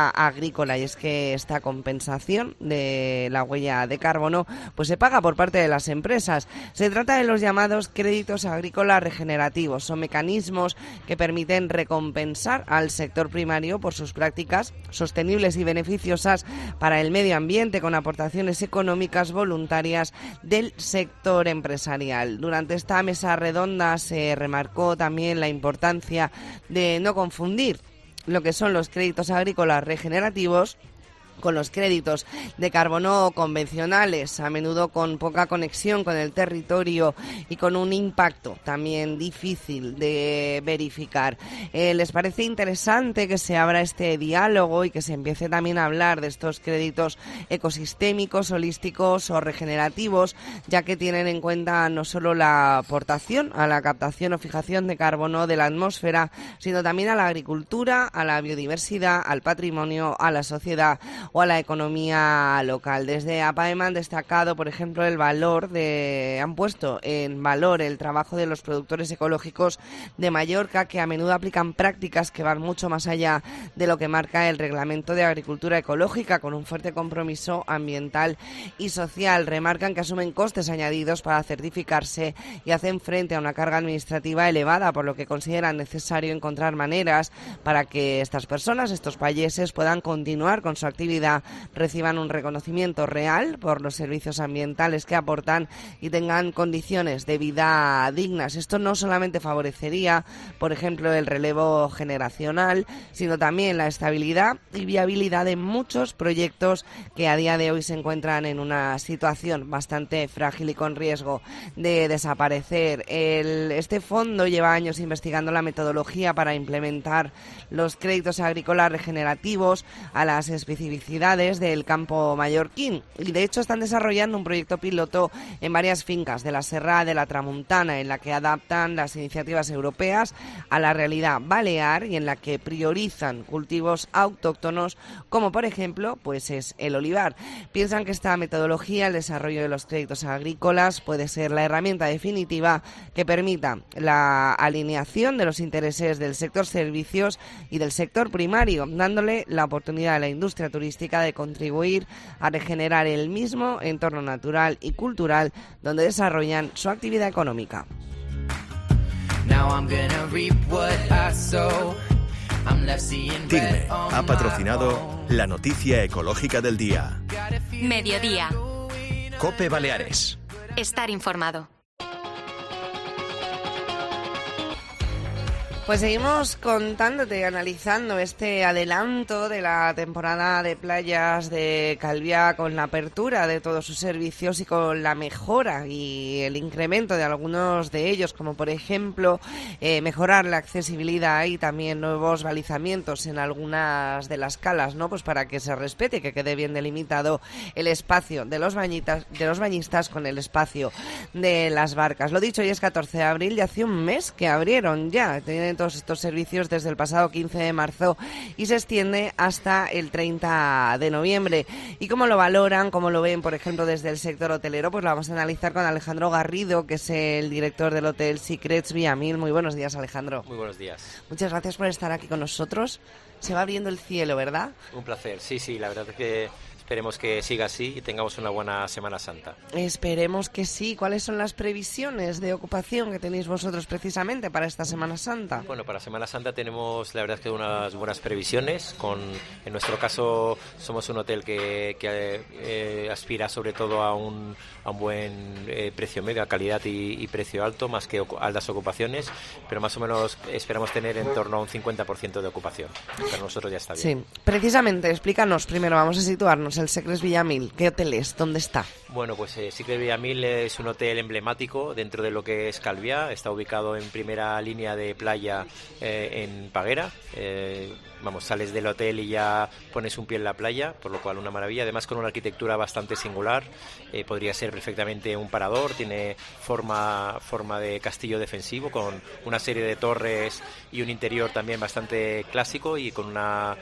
política agrícola, y es que esta compensación de la huella de carbono pues se paga por parte de las empresas. Se trata de los llamados créditos agrícolas regenerativos. Son mecanismos que permiten recompensar al sector primario por sus prácticas sostenibles y beneficiosas para el medio ambiente, con aportaciones económicas voluntarias del sector empresarial. Durante esta mesa redonda se remarcó también la importancia de no confundir lo que son los créditos agrícolas regenerativos con los créditos de carbono convencionales, a menudo con poca conexión con el territorio y con un impacto también difícil de verificar. ¿Les parece interesante que se abra este diálogo y que se empiece también a hablar de estos créditos ecosistémicos, holísticos o regenerativos, ya que tienen en cuenta no solo la aportación a la captación o fijación de carbono de la atmósfera, sino también a la agricultura, a la biodiversidad, al patrimonio, a la sociedad o a la economía local? Desde APAEMA han destacado, por ejemplo, han puesto en valor el trabajo de los productores ecológicos de Mallorca, que a menudo aplican prácticas que van mucho más allá de lo que marca el Reglamento de Agricultura Ecológica, con un fuerte compromiso ambiental y social. Remarcan que asumen costes añadidos para certificarse y hacen frente a una carga administrativa elevada, por lo que consideran necesario encontrar maneras para que estas personas, estos payeses, puedan continuar con su actividad, reciban un reconocimiento real por los servicios ambientales que aportan y tengan condiciones de vida dignas. Esto no solamente favorecería, por ejemplo, el relevo generacional, sino también la estabilidad y viabilidad de muchos proyectos que a día de hoy se encuentran en una situación bastante frágil y con riesgo de desaparecer. Este fondo lleva años investigando la metodología para implementar los créditos agrícolas regenerativos a las especificidades del campo mallorquín, y de hecho están desarrollando un proyecto piloto en varias fincas de la Serra de la Tramuntana, en la que adaptan las iniciativas europeas a la realidad balear y en la que priorizan cultivos autóctonos, como por ejemplo pues es el olivar. Piensan que esta metodología, el desarrollo de los créditos agrícolas, puede ser la herramienta definitiva que permita la alineación de los intereses del sector servicios y del sector primario, dándole la oportunidad a la industria turística de contribuir a regenerar el mismo entorno natural y cultural donde desarrollan su actividad económica. TIGME ha patrocinado la noticia ecológica del día. Mediodía. COPE Baleares. Estar informado. Pues seguimos contándote y analizando este adelanto de la temporada de playas de Calviá, con la apertura de todos sus servicios y con la mejora y el incremento de algunos de ellos, como por ejemplo mejorar la accesibilidad y también nuevos balizamientos en algunas de las calas, ¿no? Pues para que se respete, que quede bien delimitado el espacio de los bañistas con el espacio de las barcas. Lo dicho, hoy es 14 de abril y hace un mes que abrieron ya. Tienen todos estos servicios desde el pasado 15 de marzo y se extiende hasta el 30 de noviembre. ¿Y cómo lo valoran, cómo lo ven, por ejemplo, desde el sector hotelero? Pues lo vamos a analizar con Alejandro Garrido, que es el director del Hotel Secrets Villamil. Muy buenos días, Alejandro. Muy buenos días. Muchas gracias por estar aquí con nosotros. Se va abriendo el cielo, ¿verdad? Un placer, sí, la verdad es que esperemos que siga así y tengamos una buena Semana Santa. Esperemos que sí. ¿Cuáles son las previsiones de ocupación que tenéis vosotros precisamente para esta Semana Santa? Bueno, para Semana Santa tenemos, la verdad, que unas buenas previsiones. En nuestro caso somos un hotel que aspira sobre todo a un buen precio medio, a calidad y precio alto, más que altas ocupaciones, pero más o menos esperamos tener en torno a un 50% de ocupación. Para nosotros ya está bien. Sí, precisamente, explícanos primero, vamos a situarnos, el Secrets Villamil, ¿qué hotel es? ¿Dónde está? Bueno, pues Secrets Villamil es un hotel emblemático dentro de lo que es Calviá. Está ubicado en primera línea de playa en Paguera. Sales del hotel y ya pones un pie en la playa, por lo cual una maravilla. Además, con una arquitectura bastante singular. Podría ser perfectamente un parador. Tiene forma de castillo defensivo, con una serie de torres y un interior también bastante clásico y con una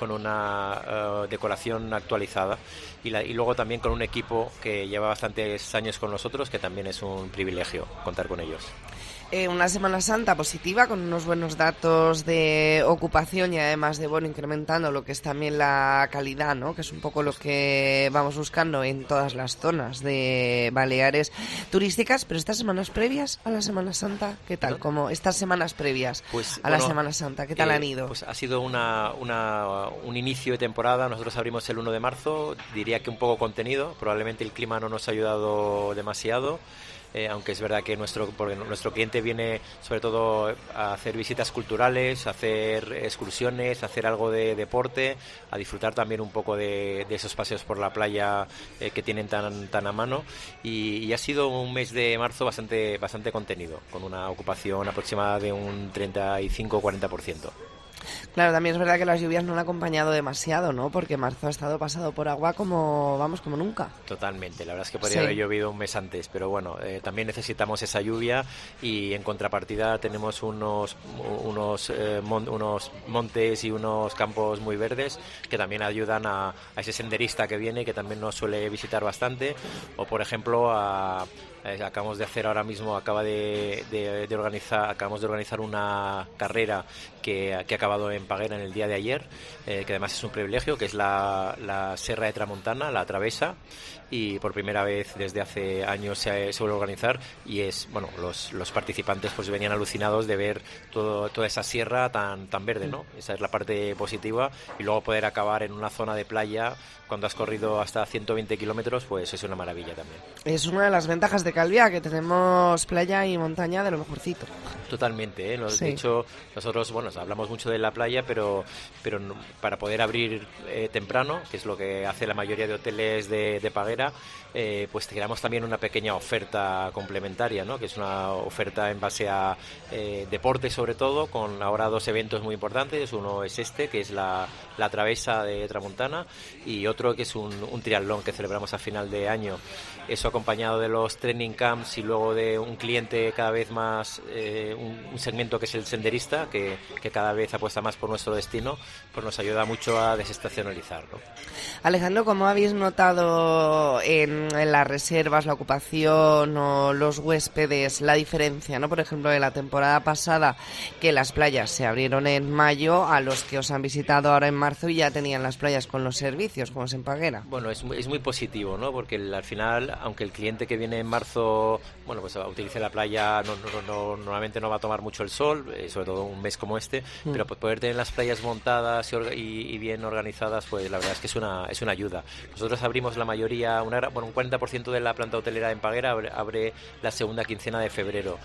decoración actualizada. Y luego también con un equipo que lleva bastantes años con nosotros, que también es un privilegio contar con ellos. Una Semana Santa positiva, con unos buenos datos de ocupación y además de, bueno, incrementando lo que es también la calidad, ¿no? Que es un poco lo que vamos buscando en todas las zonas de Baleares turísticas. Pero estas semanas previas a la Semana Santa, ¿qué tal? Como estas semanas previas a la Semana Santa, ¿qué tal han ido? Pues ha sido un inicio de temporada. Nosotros abrimos el 1 de marzo, diría que un poco contenido. Probablemente el clima no nos ha ayudado demasiado. Aunque es verdad que nuestro cliente viene sobre todo a hacer visitas culturales, a hacer excursiones, a hacer algo de deporte, a disfrutar también un poco de esos paseos por la playa que tienen tan a mano, y ha sido un mes de marzo bastante contenido, con una ocupación aproximada de un 35-40%. Claro, también es verdad que las lluvias no han acompañado demasiado, ¿no? Porque marzo ha estado pasado por agua como nunca. Totalmente, la verdad es que podría haber llovido un mes antes, pero bueno, también necesitamos esa lluvia, y en contrapartida tenemos unos montes y unos campos muy verdes que también ayudan a ese senderista que viene, que también nos suele visitar bastante, o por ejemplo acabamos de hacer ahora mismo, acabamos de organizar una carrera que ha acabado en Paguera en el día de ayer, que además es un privilegio, que es la Serra de Tramontana, la travesa, y por primera vez desde hace años se vuelve a organizar, y los participantes pues venían alucinados de ver toda esa sierra tan verde, ¿no? Esa es la parte positiva, y luego poder acabar en una zona de playa cuando has corrido hasta 120 kilómetros, pues es una maravilla también. Es una de las ventajas de Calviá, que tenemos playa y montaña de lo mejorcito. Totalmente, ¿eh? De hecho, nosotros, hablamos mucho de la playa, pero para poder abrir temprano, que es lo que hace la mayoría de hoteles de Paguera, pues creamos también una pequeña oferta complementaria, ¿no? Que es una oferta en base a deporte, sobre todo, con ahora 2 eventos muy importantes. Uno es que es la travesa de Tramontana, y otro que es un triatlón que celebramos a final de año. Eso acompañado de los training camps y luego de un cliente cada vez más, un segmento que es el senderista, que cada vez apuesta más por nuestro destino, pues nos ayuda mucho a desestacionalizar, ¿no? Alejandro, ¿cómo habéis notado en las reservas, la ocupación o los huéspedes la diferencia, ¿no? Por ejemplo, de la temporada pasada, que las playas se abrieron en mayo, a los que os han visitado ahora en marzo y ya tenían las playas con los servicios, como es en Paguera? Bueno, es muy positivo, ¿no? Porque al final, aunque el cliente que viene en marzo, pues utilice la playa, normalmente no va a tomar mucho el sol, sobre todo un mes como este, pero poder tener las playas montadas y bien organizadas, pues la verdad es que es una ayuda. Nosotros abrimos la mayoría, un 40% de la planta hotelera en Paguera abre la segunda quincena de febrero,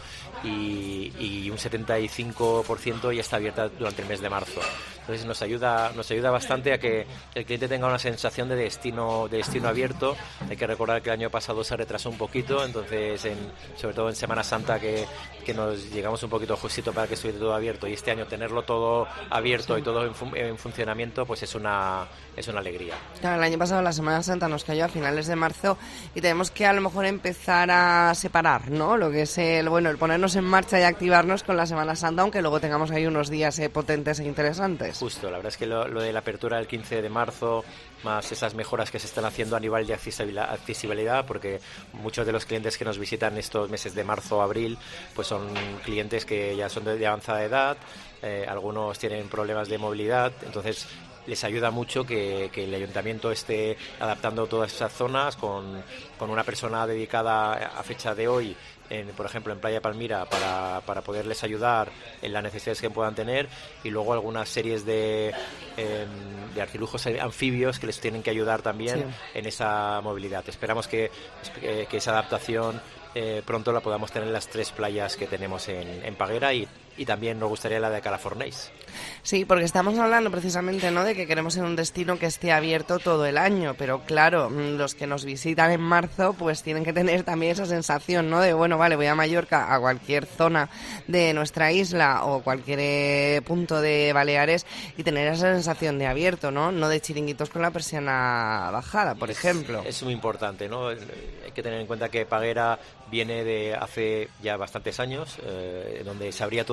y un 75% ya está abierta durante el mes de marzo. Entonces nos ayuda bastante a que el cliente tenga una sensación de destino abierto. Hay que recordar que el año pasado se retrasó un poquito, entonces sobre todo en Semana Santa que nos llegamos un poquito justito para que estuviera todo abierto, y este año tenerlo todo abierto y todo en funcionamiento, pues es una alegría. Claro, el año pasado la Semana Santa nos cayó a finales de marzo, y tenemos que a lo mejor empezar a separar, ¿no? Lo que es el ponernos en marcha y activarnos con la Semana Santa, aunque luego tengamos ahí unos días potentes e interesantes. Justo, la verdad es que lo de la apertura del 15 de marzo, más esas mejoras que se están haciendo a nivel de accesibilidad, porque muchos de los clientes que nos visitan estos meses de marzo o abril, pues son clientes que ya son de avanzada edad, algunos tienen problemas de movilidad, entonces les ayuda mucho que el ayuntamiento esté adaptando todas esas zonas con una persona dedicada a fecha de hoy, por ejemplo en Playa Palmira, para poderles ayudar en las necesidades que puedan tener, y luego algunas series de artilujos anfibios que les tienen que ayudar también en esa movilidad. Esperamos que esa adaptación pronto la podamos tener en las 3 playas que tenemos en Paguera, y también nos gustaría la de Calafornés. Sí, porque estamos hablando precisamente, ¿no?, de que queremos ser un destino que esté abierto todo el año, pero claro, los que nos visitan en marzo pues tienen que tener también esa sensación, ¿no?, de vale, voy a Mallorca, a cualquier zona de nuestra isla o cualquier punto de Baleares, y tener esa sensación de abierto, ¿no?, no de chiringuitos con la persiana bajada, por ejemplo. Es muy importante, ¿no? Hay que tener en cuenta que Paguera viene de hace ya bastantes años, donde se abría todo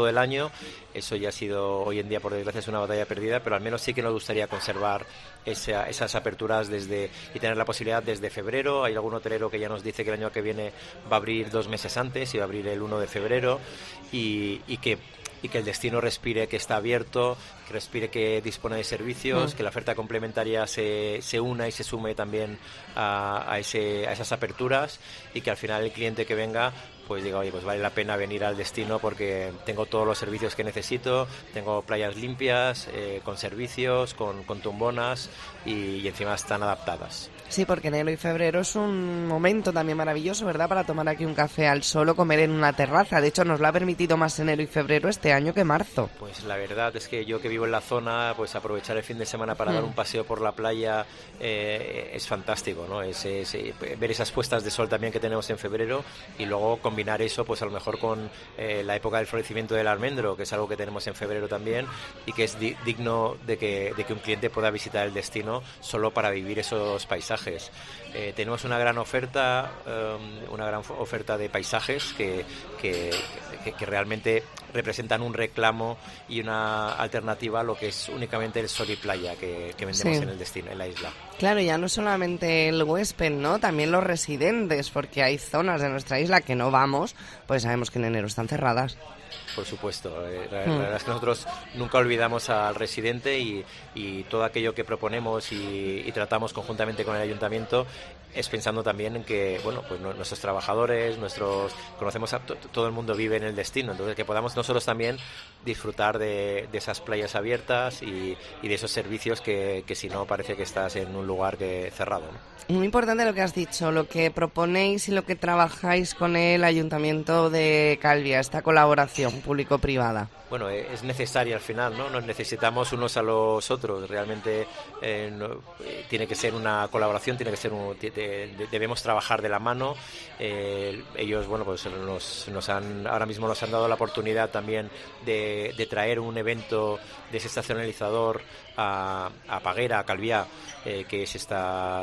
todo el año. Eso ya ha sido, hoy en día, por desgracia, es una batalla perdida, pero al menos sí que nos gustaría conservar esas aperturas y tener la posibilidad desde febrero. Hay algún hotelero que ya nos dice que el año que viene va a abrir 2 meses antes y va a abrir el 1 de febrero y que el destino respire que está abierto, que respire que dispone de servicios, que la oferta complementaria se una y se sume también a esas aperturas, y que al final el cliente que venga pues diga, oye, pues vale la pena venir al destino porque tengo todos los servicios que necesito, tengo playas limpias, con servicios, con tumbonas y encima están adaptadas. Sí, porque enero y febrero es un momento también maravilloso, ¿verdad?, para tomar aquí un café al sol o comer en una terraza. De hecho, nos lo ha permitido más enero y febrero este año que marzo. Pues la verdad es que yo que vivo en la zona, pues aprovechar el fin de semana para dar un paseo por la playa es fantástico, ¿no? Ver esas puestas de sol también que tenemos en febrero y luego combinar eso, pues a lo mejor con la época del florecimiento del almendro, que es algo que tenemos en febrero también y que es digno de que un cliente pueda visitar el destino solo para vivir esos paisajes. Tenemos una gran oferta de paisajes que realmente representan un reclamo y una alternativa a lo que es únicamente el sol y playa que vendemos en el destino, en la isla. Claro, ya no solamente el huésped, ¿no? También los residentes, porque hay zonas de nuestra isla que no vamos, pues sabemos que en enero están cerradas. Por supuesto, la verdad es que nosotros nunca olvidamos al residente y todo aquello que proponemos y tratamos conjuntamente con el ayuntamiento es pensando también en que, bueno, pues nuestros trabajadores, conocemos a todo el mundo vive en el destino, entonces que podamos nosotros también disfrutar de esas playas abiertas y de esos servicios que si no parece que estás en un lugar cerrado, ¿no? Muy importante lo que has dicho, lo que proponéis y lo que trabajáis con el Ayuntamiento de Calviá, esta colaboración público-privada. Bueno, es necesaria al final, ¿no? Nos necesitamos unos a los otros. Realmente tiene que ser una colaboración, debemos trabajar de la mano. Ellos, bueno, pues ahora mismo nos han dado la oportunidad también de traer un evento desestacionalizador a Paguera, a Calviá, que es esta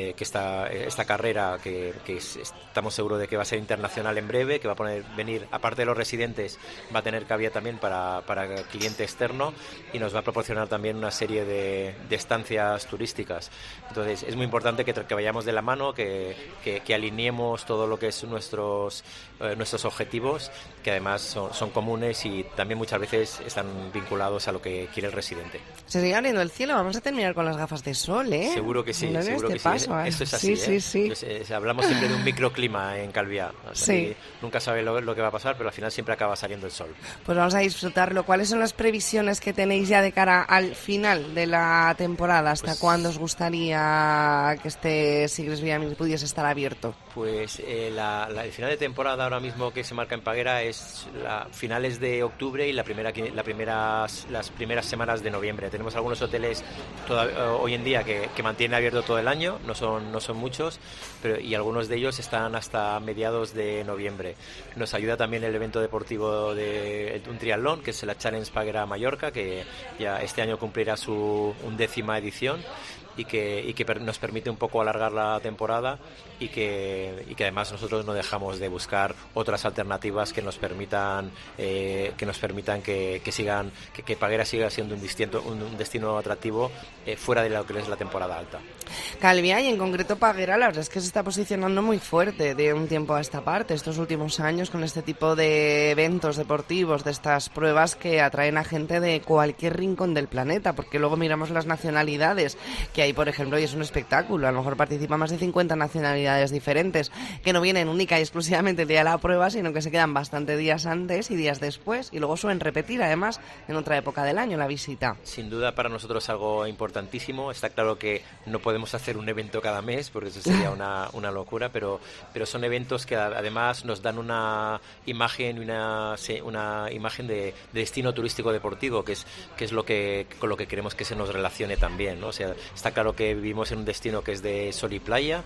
carrera que estamos seguros de que va a ser internacional en breve, que va a venir, aparte de los residentes, va a tener cabida también para el cliente externo y nos va a proporcionar también una serie de estancias turísticas. Entonces es muy importante que vayamos de la mano, que alineemos todo lo que es nuestros objetivos, que además son comunes y también muchas veces están vinculados a lo que quiere el residente. Se sigue abriendo el cielo, vamos a terminar con las gafas de sol, ¿eh? Seguro que sí, no seguro que paso, sí. Esto es así, sí. Entonces, hablamos siempre de un microclima en Calviá. O sea, sí. Nunca sabe lo que va a pasar, pero al final siempre acaba saliendo el sol. Pues vamos a disfrutarlo. ¿Cuáles son las previsiones que tenéis ya de cara al final de la temporada? ¿Hasta cuándo os gustaría que este Sigres Villamil pudiese estar abierto? Pues el final de temporada ahora mismo que se marca en Paguera es finales de octubre y las primeras semanas de noviembre. Tenemos algunos hoteles hoy en día que mantienen abierto todo el año, no son muchos, y algunos de ellos están hasta mediados de noviembre. Nos ayuda también el evento deportivo de un triatlón, que es la Challenge Paguera Mallorca, que ya este año cumplirá su 11ª edición. Y que nos permite un poco alargar la temporada y que además nosotros no dejamos de buscar otras alternativas que nos permitan que Paguera siga siendo un destino atractivo fuera de lo que es la temporada alta. Calviá y en concreto Paguera, la verdad es que se está posicionando muy fuerte de un tiempo a esta parte, estos últimos años, con este tipo de eventos deportivos, de estas pruebas que atraen a gente de cualquier rincón del planeta, porque luego miramos las nacionalidades que hay, por ejemplo, y es un espectáculo. A lo mejor participan más de 50 nacionalidades diferentes que no vienen única y exclusivamente el día de la prueba, sino que se quedan bastante días antes y días después y luego suelen repetir además en otra época del año la visita. Sin duda para nosotros es algo importantísimo. Está claro que no podemos hacer un evento cada mes porque eso sería una locura, pero son eventos que además nos dan una imagen de destino turístico deportivo, que es con lo que queremos que se nos relacione también, ¿no? O sea, está está claro que vivimos en un destino que es de sol y playa,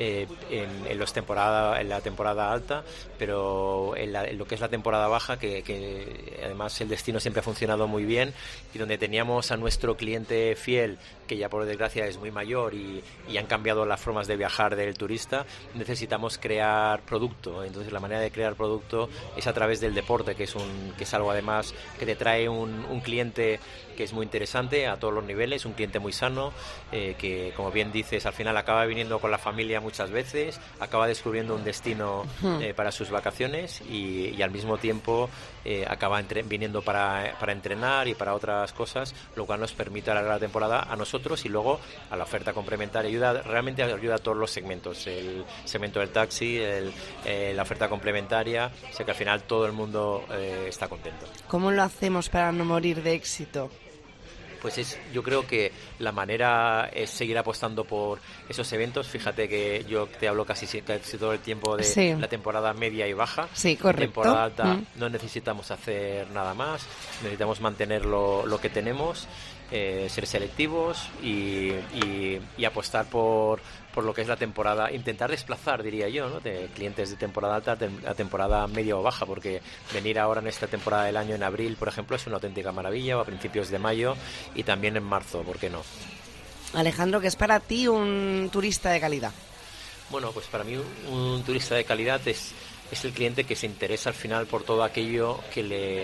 en la temporada alta, pero en lo que es la temporada baja, que además el destino siempre ha funcionado muy bien, y donde teníamos a nuestro cliente fiel, que ya por desgracia es muy mayor y han cambiado las formas de viajar del turista, necesitamos crear producto. Entonces la manera de crear producto es a través del deporte, que es algo además que te trae un cliente que es muy interesante a todos los niveles, un cliente muy sano, que como bien dices, al final acaba viniendo con la familia muchas veces, acaba descubriendo un destino para sus vacaciones y al mismo tiempo acaba viniendo para entrenar y para otras cosas, lo cual nos permite alargar la temporada a nosotros y luego a la oferta complementaria. Realmente ayuda a todos los segmentos, el segmento del taxi, la oferta complementaria, o sea que al final todo el mundo está contento. ¿Cómo lo hacemos para no morir de éxito? Pues yo creo que la manera es seguir apostando por esos eventos. Fíjate que yo te hablo casi todo el tiempo de la temporada media y baja. Sí, correcto. Temporada alta no necesitamos hacer nada más, necesitamos mantener lo que tenemos, ser selectivos y apostar por lo que es la temporada, intentar desplazar, diría yo, ¿no?, de clientes de temporada alta a temporada media o baja, porque venir ahora en esta temporada del año, en abril, por ejemplo, es una auténtica maravilla, o a principios de mayo y también en marzo, ¿por qué no? Alejandro, ¿qué es para ti un turista de calidad? Bueno, pues para mí un turista de calidad es el cliente que se interesa al final por todo aquello que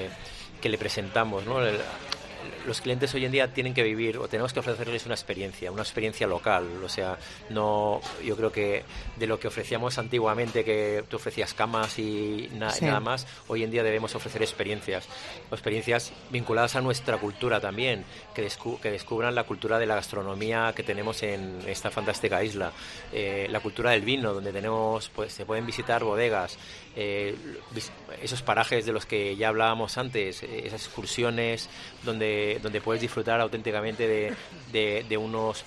le presentamos, ¿no? Los clientes hoy en día tienen que vivir, o tenemos que ofrecerles una experiencia local. O sea, yo creo que de lo que ofrecíamos antiguamente, que tú ofrecías camas y nada más, hoy en día debemos ofrecer experiencias vinculadas a nuestra cultura también, que descubran la cultura de la gastronomía que tenemos en esta fantástica isla, la cultura del vino, donde se pueden visitar bodegas, esos parajes de los que ya hablábamos antes, esas excursiones donde puedes disfrutar auténticamente de unos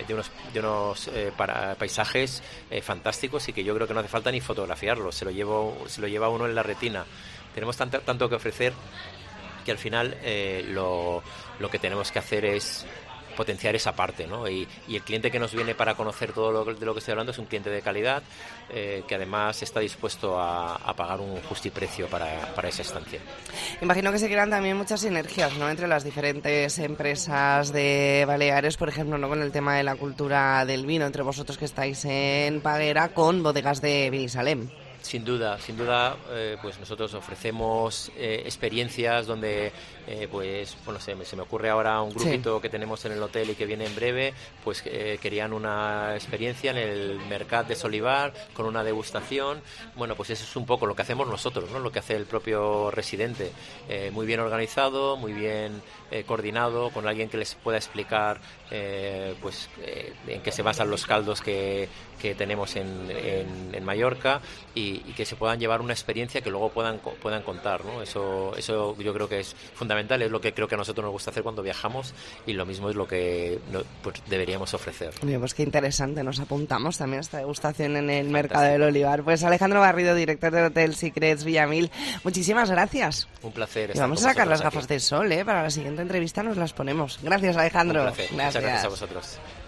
paisajes fantásticos, y que yo creo que no hace falta ni fotografiarlos, se lo lleva uno en la retina. Tenemos tanto que ofrecer que al final lo que tenemos que hacer es potenciar esa parte, ¿no? Y el cliente que nos viene para conocer todo de lo que estoy hablando es un cliente de calidad, que además está dispuesto a pagar un justiprecio para esa estancia. Imagino que se crean también muchas sinergias, ¿no?, entre las diferentes empresas de Baleares, por ejemplo, ¿no?, con el tema de la cultura del vino, entre vosotros que estáis en Paguera con bodegas de Binissalem. Sin duda, pues nosotros ofrecemos experiencias donde, se me ocurre ahora un grupito que tenemos en el hotel y que viene en breve, pues querían una experiencia en el Mercat de Solivar con una degustación. Bueno, pues eso es un poco lo que hacemos nosotros, ¿no?, lo que hace el propio residente, muy bien organizado, muy bien coordinado, con alguien que les pueda explicar en qué se basan los caldos que tenemos en Mallorca, y que se puedan llevar una experiencia que luego puedan contar, ¿no? Eso yo creo que es fundamental, es lo que creo que a nosotros nos gusta hacer cuando viajamos, y lo mismo es lo que deberíamos ofrecer. Bien, pues qué interesante, nos apuntamos también a esta degustación en el Mercado del Olivar. Pues Alejandro Garrido, director del Hotel Secrets Villamil, muchísimas gracias. Un placer. Y vamos a sacar las gafas de sol, para la siguiente entrevista nos las ponemos. Gracias, Alejandro. Un placer. Muchas gracias a vosotros.